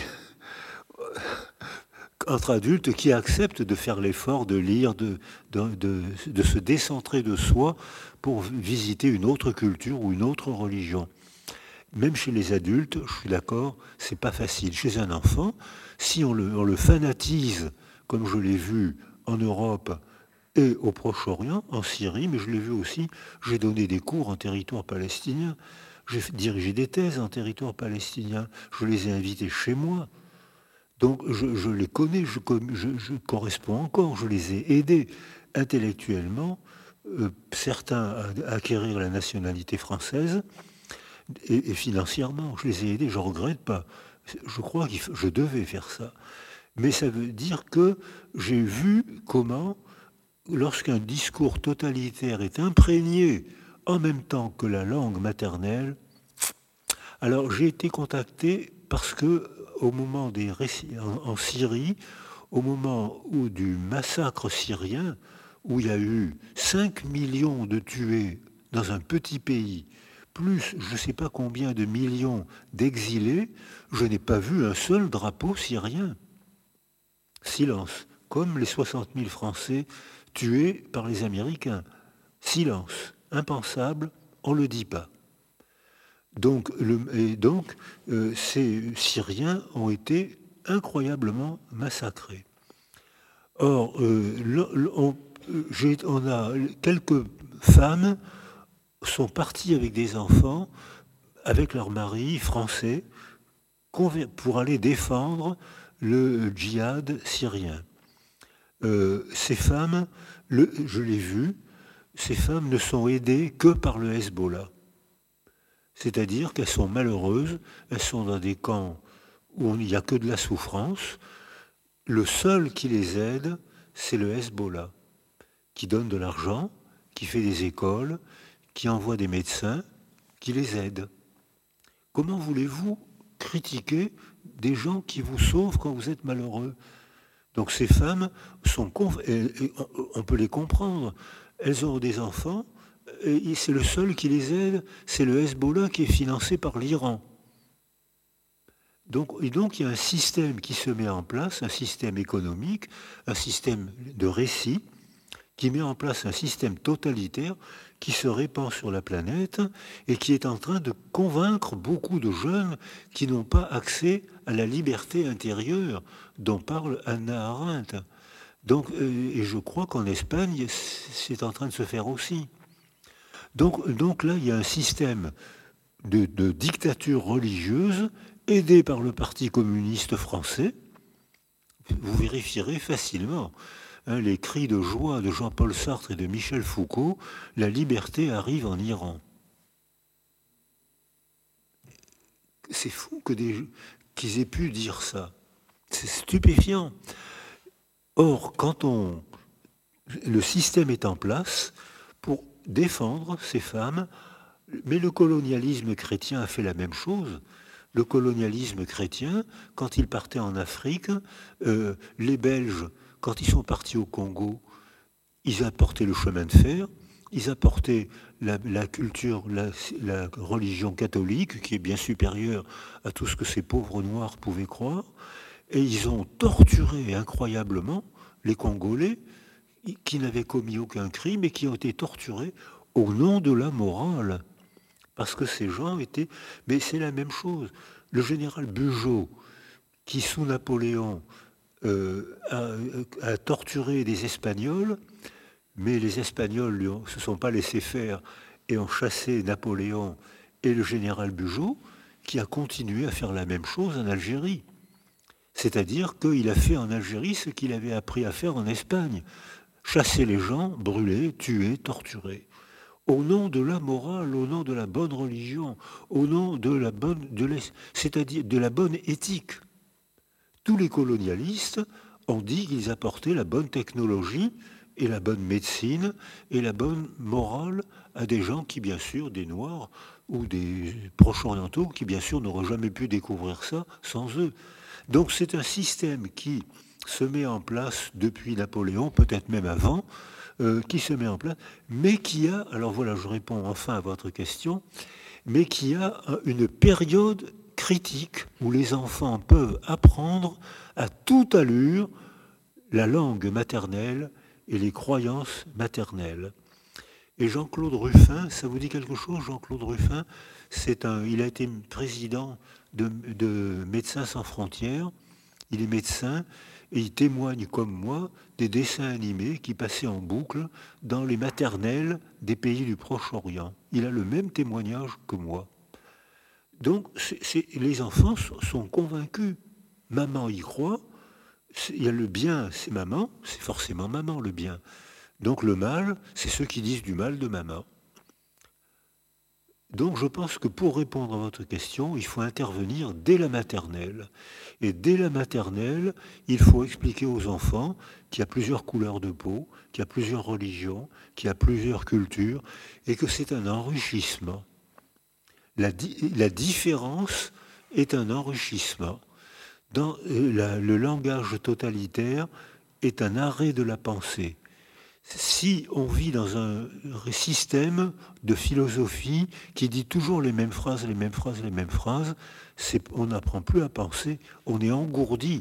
Entre adultes qui acceptent de faire l'effort de lire, de, de, de, de se décentrer de soi pour visiter une autre culture ou une autre religion. Même chez les adultes, je suis d'accord, c'est pas facile. Chez un enfant, si on le, on le fanatise, comme je l'ai vu en Europe, et au Proche-Orient, en Syrie, mais je l'ai vu aussi, j'ai donné des cours en territoire palestinien, j'ai dirigé des thèses en territoire palestinien, je les ai invités chez moi. Donc je, je les connais, je, je, je corresponds encore, je les ai aidés intellectuellement, euh, certains à, à acquérir la nationalité française, et, et financièrement, je les ai aidés, je ne regrette pas. Je crois que je devais faire ça. Mais ça veut dire que j'ai vu comment... Lorsqu'un discours totalitaire est imprégné en même temps que la langue maternelle, alors j'ai été contacté parce que au moment des récits en, en Syrie, au moment où du massacre syrien, où il y a eu cinq millions de tués dans un petit pays, plus je ne sais pas combien de millions d'exilés, je n'ai pas vu un seul drapeau syrien. Silence, comme les soixante mille Français tués par les Américains. Silence, impensable, on ne le dit pas. Donc, le, et donc euh, ces Syriens ont été incroyablement massacrés. Or, euh, le, le, on, j'ai, on a quelques femmes sont parties avec des enfants, avec leurs maris français, pour aller défendre le djihad syrien. Euh, ces femmes, le, je l'ai vu, ces femmes ne sont aidées que par le Hezbollah. C'est-à-dire qu'elles sont malheureuses, elles sont dans des camps où il n'y a que de la souffrance. Le seul qui les aide, c'est le Hezbollah, qui donne de l'argent, qui fait des écoles, qui envoie des médecins, qui les aide. Comment voulez-vous critiquer des gens qui vous sauvent quand vous êtes malheureux ? Donc ces femmes sont, on peut les comprendre, elles ont des enfants, et c'est le seul qui les aide, c'est le Hezbollah qui est financé par l'Iran. Donc, et donc il y a un système qui se met en place, un système économique, un système de récit, qui met en place un système totalitaire qui se répand sur la planète et qui est en train de convaincre beaucoup de jeunes qui n'ont pas accès à la liberté intérieure dont parle Hannah Arendt. Donc, euh, et je crois qu'en Espagne, c'est en train de se faire aussi. Donc, donc là, il y a un système de, de dictature religieuse aidé par le Parti communiste français. Vous vérifierez facilement. Hein, les cris de joie de Jean-Paul Sartre et de Michel Foucault, la liberté arrive en Iran. C'est fou que des, qu'ils aient pu dire ça. C'est stupéfiant. Or, quand on, le système est en place pour défendre ces femmes Mais le colonialisme chrétien a fait la même chose. Le colonialisme chrétien, quand il partait en Afrique, euh, les Belges, quand ils sont partis au Congo, ils apportaient le chemin de fer, ils apportaient la, la culture, la, la religion catholique, qui est bien supérieure à tout ce que ces pauvres Noirs pouvaient croire, et ils ont torturé incroyablement les Congolais qui n'avaient commis aucun crime et qui ont été torturés au nom de la morale. Parce que ces gens étaient... Mais c'est la même chose. Le général Bugeaud, qui sous Napoléon euh, a, a torturé des Espagnols, mais les Espagnols ne se sont pas laissés faire et ont chassé Napoléon et le général Bugeaud, qui a continué à faire la même chose en Algérie. C'est-à-dire qu'il a fait en Algérie ce qu'il avait appris à faire en Espagne. Chasser les gens, brûler, tuer, torturer. Au nom de la morale, au nom de la bonne religion, au nom de la bonne, de c'est-à-dire de la bonne éthique. Tous les colonialistes ont dit qu'ils apportaient la bonne technologie et la bonne médecine et la bonne morale à des gens qui, bien sûr, des Noirs ou des proches orientaux, qui, bien sûr, n'auraient jamais pu découvrir ça sans eux. Donc c'est un système qui se met en place depuis Napoléon, peut-être même avant, euh, qui se met en place, mais qui a, alors voilà, je réponds enfin à votre question, mais qui a une période critique où les enfants peuvent apprendre à toute allure la langue maternelle et les croyances maternelles. Et Jean-Claude Ruffin, ça vous dit quelque chose, Jean-Claude Ruffin? C'est un, il a été président de, de Médecins sans frontières. Il est médecin et il témoigne comme moi des dessins animés qui passaient en boucle dans les maternelles des pays du Proche-Orient. Il a le même témoignage que moi. Donc c'est, c'est, les enfants sont convaincus. Maman y croit. Il y a le bien, c'est maman, c'est forcément maman le bien. Donc le mal, c'est ceux qui disent du mal de maman. Donc je pense que pour répondre à votre question, il faut intervenir dès la maternelle. Et dès la maternelle, il faut expliquer aux enfants qu'il y a plusieurs couleurs de peau, qu'il y a plusieurs religions, qu'il y a plusieurs cultures, et que c'est un enrichissement. La, di- la différence est un enrichissement. Dans la, le langage totalitaire est un arrêt de la pensée. Si on vit dans un système de philosophie qui dit toujours les mêmes phrases, les mêmes phrases, les mêmes phrases, c'est, on n'apprend plus à penser, on est engourdi.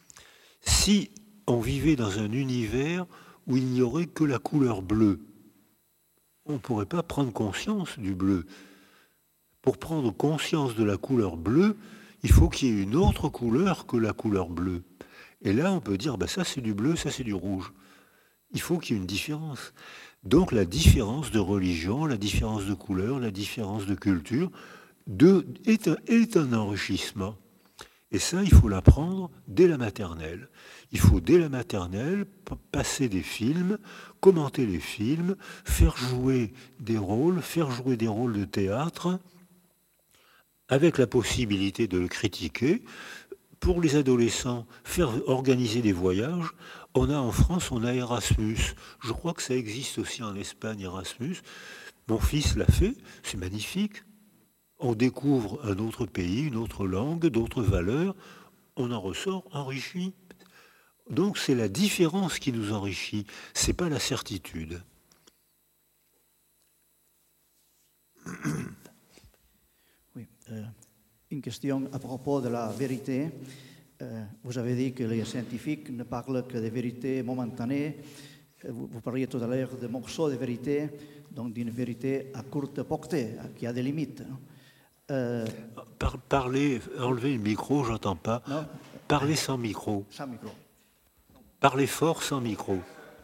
Si on vivait dans un univers où il n'y aurait que la couleur bleue, on ne pourrait pas prendre conscience du bleu. Pour prendre conscience de la couleur bleue, il faut qu'il y ait une autre couleur que la couleur bleue. Et là, on peut dire, bah, ça c'est du bleu, ça c'est du rouge. Il faut qu'il y ait une différence. Donc la différence de religion, la différence de couleur, la différence de culture de, est, un, est un enrichissement. Et ça, il faut l'apprendre dès la maternelle. Il faut dès la maternelle passer des films, commenter les films, faire jouer des rôles, faire jouer des rôles de théâtre, avec la possibilité de le critiquer. Pour les adolescents, faire organiser des voyages. On a en France, on a Erasmus. Je crois que ça existe aussi en Espagne, Erasmus. Mon fils l'a fait, c'est magnifique. On découvre un autre pays, une autre langue, d'autres valeurs. On en ressort enrichi. Donc c'est la différence qui nous enrichit, c'est pas la certitude. Oui, euh, une question à propos de la vérité. Euh, vous avez dit que les scientifiques ne parlent que des vérités momentanées. Vous, vous parliez tout à l'heure de morceaux de vérité, donc d'une vérité à courte portée, qui a des limites. Euh, Par, parlez, enlevez le micro, j'entends pas. Non. Parlez sans micro. Sans micro. Parlez fort sans micro.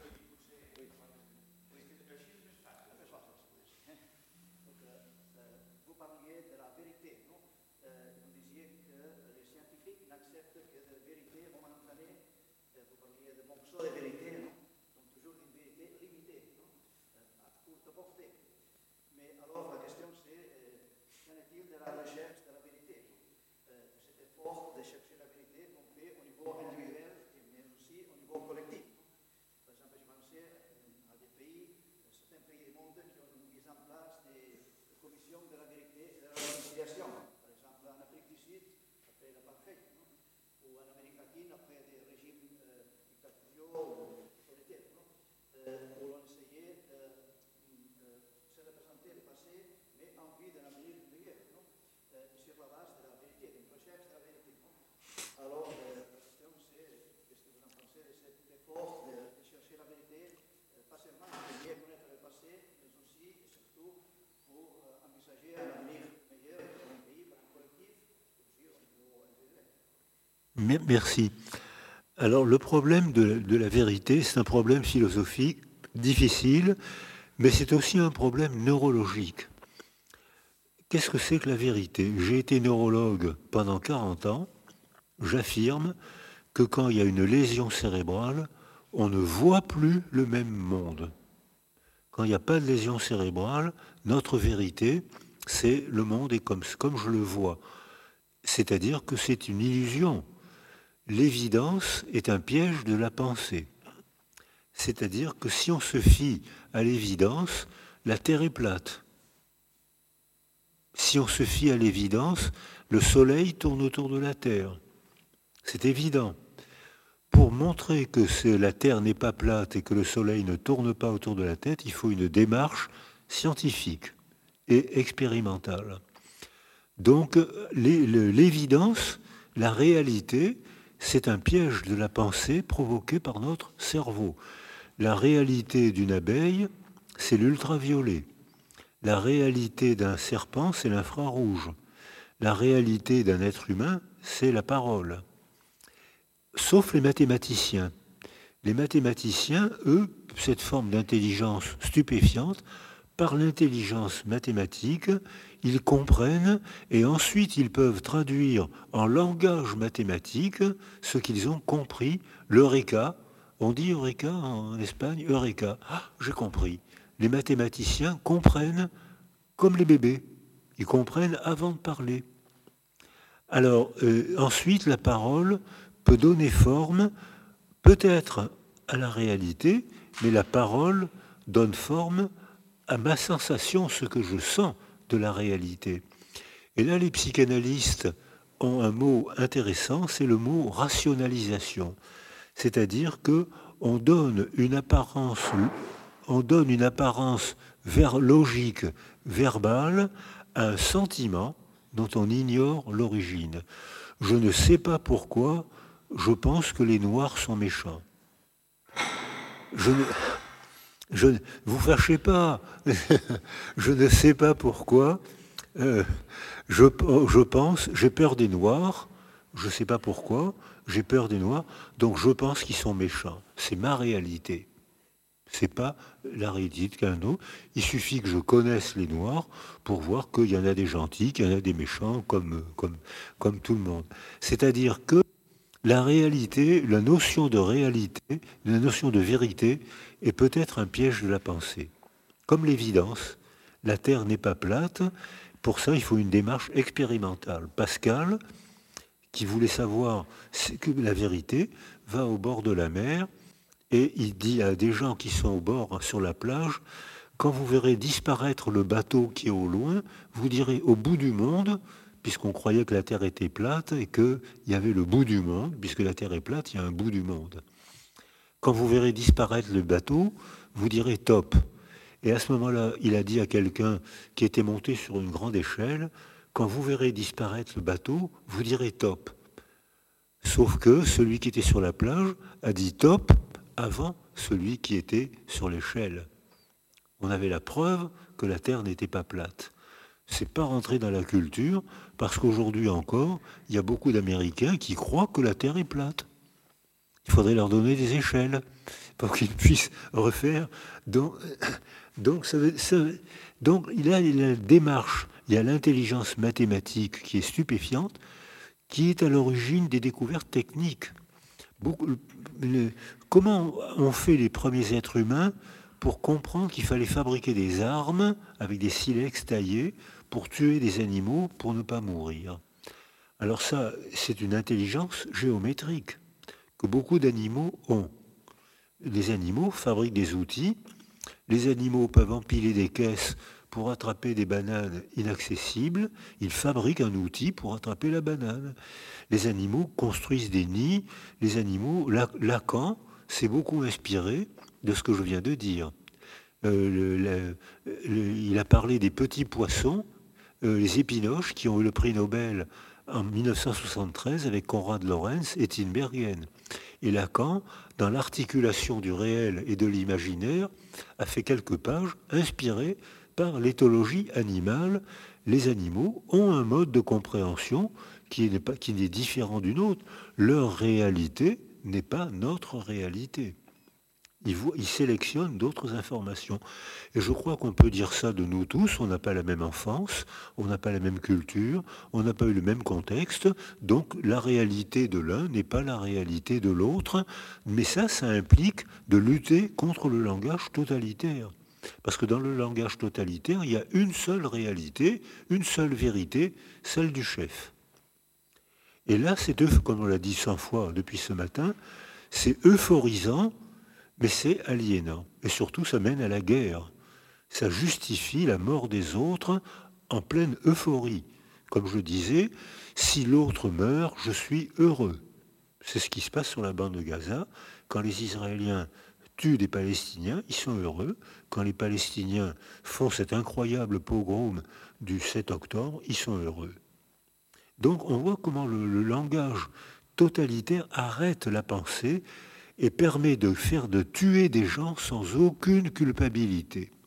Vous parliez de la vérité, non? Euh, vous disiez que les scientifiques n'acceptent que des vérités momentanées. Euh, vous parliez de morceaux de vérité, non? Donc toujours une vérité limitée, non? Euh, à courte portée. Mais alors la question c'est, euh, qu'en est-il de la recherche de la vérité? Euh, cet effort de chercher la vérité qu'on fait au niveau individuel, mais aussi au niveau collectif. Par exemple, je pensais à des pays, certains pays du monde qui ont mis en place des commission de la vérité et de la réconciliation. Par exemple, en Afrique du Sud, après l'apartheid, non? Ou en Amérique latine, après des régimes euh, dictatoriaux ou autoritaires, non? Euh, où l'on essayait de euh, se représenter le passé, mais en vue d'un avenir meilleur, non? Euh, sur la base de la vérité, d'une recherche de la vérité. Non? Alors, euh, la question c'est, qu'est-ce que vous en pensez de cet effort de, de chercher la vérité, euh, pas seulement pour bien connaître le passé, mais aussi et surtout pour euh, envisager un avenir meilleur pour un pays, pour un collectif, aussi au niveau individuel. Me- Merci. Alors le problème de, de la vérité, c'est un problème philosophique difficile, mais c'est aussi un problème neurologique. Qu'est-ce que c'est que la vérité? J'ai été neurologue pendant quarante ans. J'affirme que quand il y a une lésion cérébrale, on ne voit plus le même monde. Quand il n'y a pas de lésion cérébrale, notre vérité, c'est le monde est comme, comme je le vois. C'est-à-dire que c'est une illusion. L'évidence est un piège de la pensée. C'est-à-dire que si on se fie à l'évidence, la Terre est plate. Si on se fie à l'évidence, le Soleil tourne autour de la Terre. C'est évident. Pour montrer que c'est- la Terre n'est pas plate et que le Soleil ne tourne pas autour de la tête, il faut une démarche scientifique et expérimentale. Donc les- le- l'évidence, la réalité, c'est un piège de la pensée provoqué par notre cerveau. La réalité d'une abeille, c'est l'ultraviolet. La réalité d'un serpent, c'est l'infrarouge. La réalité d'un être humain, c'est la parole. Sauf les mathématiciens. Les mathématiciens, eux, cette forme d'intelligence stupéfiante, par l'intelligence mathématique, ils comprennent et ensuite ils peuvent traduire en langage mathématique ce qu'ils ont compris, l'eureka. On dit eureka en Espagne, eureka. Ah, j'ai compris. Les mathématiciens comprennent comme les bébés. Ils comprennent avant de parler. Alors, euh, ensuite, la parole peut donner forme, peut-être à la réalité, mais la parole donne forme à ma sensation, ce que je sens de la réalité. Et là, les psychanalystes ont un mot intéressant, c'est le mot rationalisation. C'est-à-dire que on donne une apparence, on donne une apparence vers logique, verbale, à un sentiment dont on ignore l'origine. Je ne sais pas pourquoi, je pense que les Noirs sont méchants. Je ne, je, vous fâchez pas. Je ne sais pas pourquoi. Euh, je, je pense, j'ai peur des Noirs. Je ne sais pas pourquoi. J'ai peur des Noirs. Donc je pense qu'ils sont méchants. C'est ma réalité. C'est pas la réalité de quelqu'un d'autre. Il suffit que je connaisse les Noirs pour voir qu'il y en a des gentils, qu'il y en a des méchants, comme, comme, comme tout le monde. C'est-à-dire que la réalité, la notion de réalité, la notion de vérité est peut-être un piège de la pensée. Comme l'évidence, la Terre n'est pas plate, pour ça il faut une démarche expérimentale. Pascal, qui voulait savoir que la vérité, va au bord de la mer et il dit à des gens qui sont au bord, sur la plage, quand vous verrez disparaître le bateau qui est au loin, vous direz au bout du monde, puisqu'on croyait que la Terre était plate et qu'il y avait le bout du monde, puisque la Terre est plate, il y a un bout du monde. Quand vous verrez disparaître le bateau, vous direz top. Et à ce moment-là, il a dit à quelqu'un qui était monté sur une grande échelle, quand vous verrez disparaître le bateau, vous direz top. Sauf que celui qui était sur la plage a dit top avant celui qui était sur l'échelle. On avait la preuve que la Terre n'était pas plate. C'est pas rentré dans la culture, parce qu'aujourd'hui encore, il y a beaucoup d'Américains qui croient que la Terre est plate. Il faudrait leur donner des échelles pour qu'ils puissent refaire. Donc, donc, ça veut, ça, donc il y a la démarche, il y a l'intelligence mathématique qui est stupéfiante, qui est à l'origine des découvertes techniques. Beaucoup, le, comment ont fait les premiers êtres humains pour comprendre qu'il fallait fabriquer des armes avec des silex taillés pour tuer des animaux pour ne pas mourir? Alors ça, c'est une intelligence géométrique que beaucoup d'animaux ont. Les animaux fabriquent des outils, les animaux peuvent empiler des caisses pour attraper des bananes inaccessibles, il fabrique un outil pour attraper la banane. Les animaux construisent des nids, les animaux, Lacan s'est beaucoup inspiré de ce que je viens de dire. Euh, le, le, le, il a parlé des petits poissons, euh, les épinoches, qui ont eu le prix Nobel en mille neuf cent soixante-treize avec Konrad Lorenz et Tinbergen. Et Lacan, dans l'articulation du réel et de l'imaginaire, a fait quelques pages inspirées par l'éthologie animale. Les animaux ont un mode de compréhension qui n'est pas, qui n'est différent d'une autre. Leur réalité n'est pas notre réalité. Ils, voient, ils sélectionnent d'autres informations. Et je crois qu'on peut dire ça de nous tous. On n'a pas la même enfance, on n'a pas la même culture, on n'a pas eu le même contexte. Donc la réalité de l'un n'est pas la réalité de l'autre. Mais ça, ça implique de lutter contre le langage totalitaire. Parce que dans le langage totalitaire, il y a une seule réalité, une seule vérité, celle du chef. Et là, c'est, comme on l'a dit cent fois depuis ce matin, c'est euphorisant, mais c'est aliénant. Et surtout, ça mène à la guerre. Ça justifie la mort des autres en pleine euphorie. Comme je disais, si l'autre meurt, je suis heureux. C'est ce qui se passe sur la bande de Gaza. Quand les Israéliens tuent des Palestiniens, ils sont heureux. Quand les Palestiniens font cet incroyable pogrom du sept octobre, ils sont heureux. Donc on voit comment le, le langage totalitaire arrête la pensée et permet de faire de tuer des gens sans aucune culpabilité.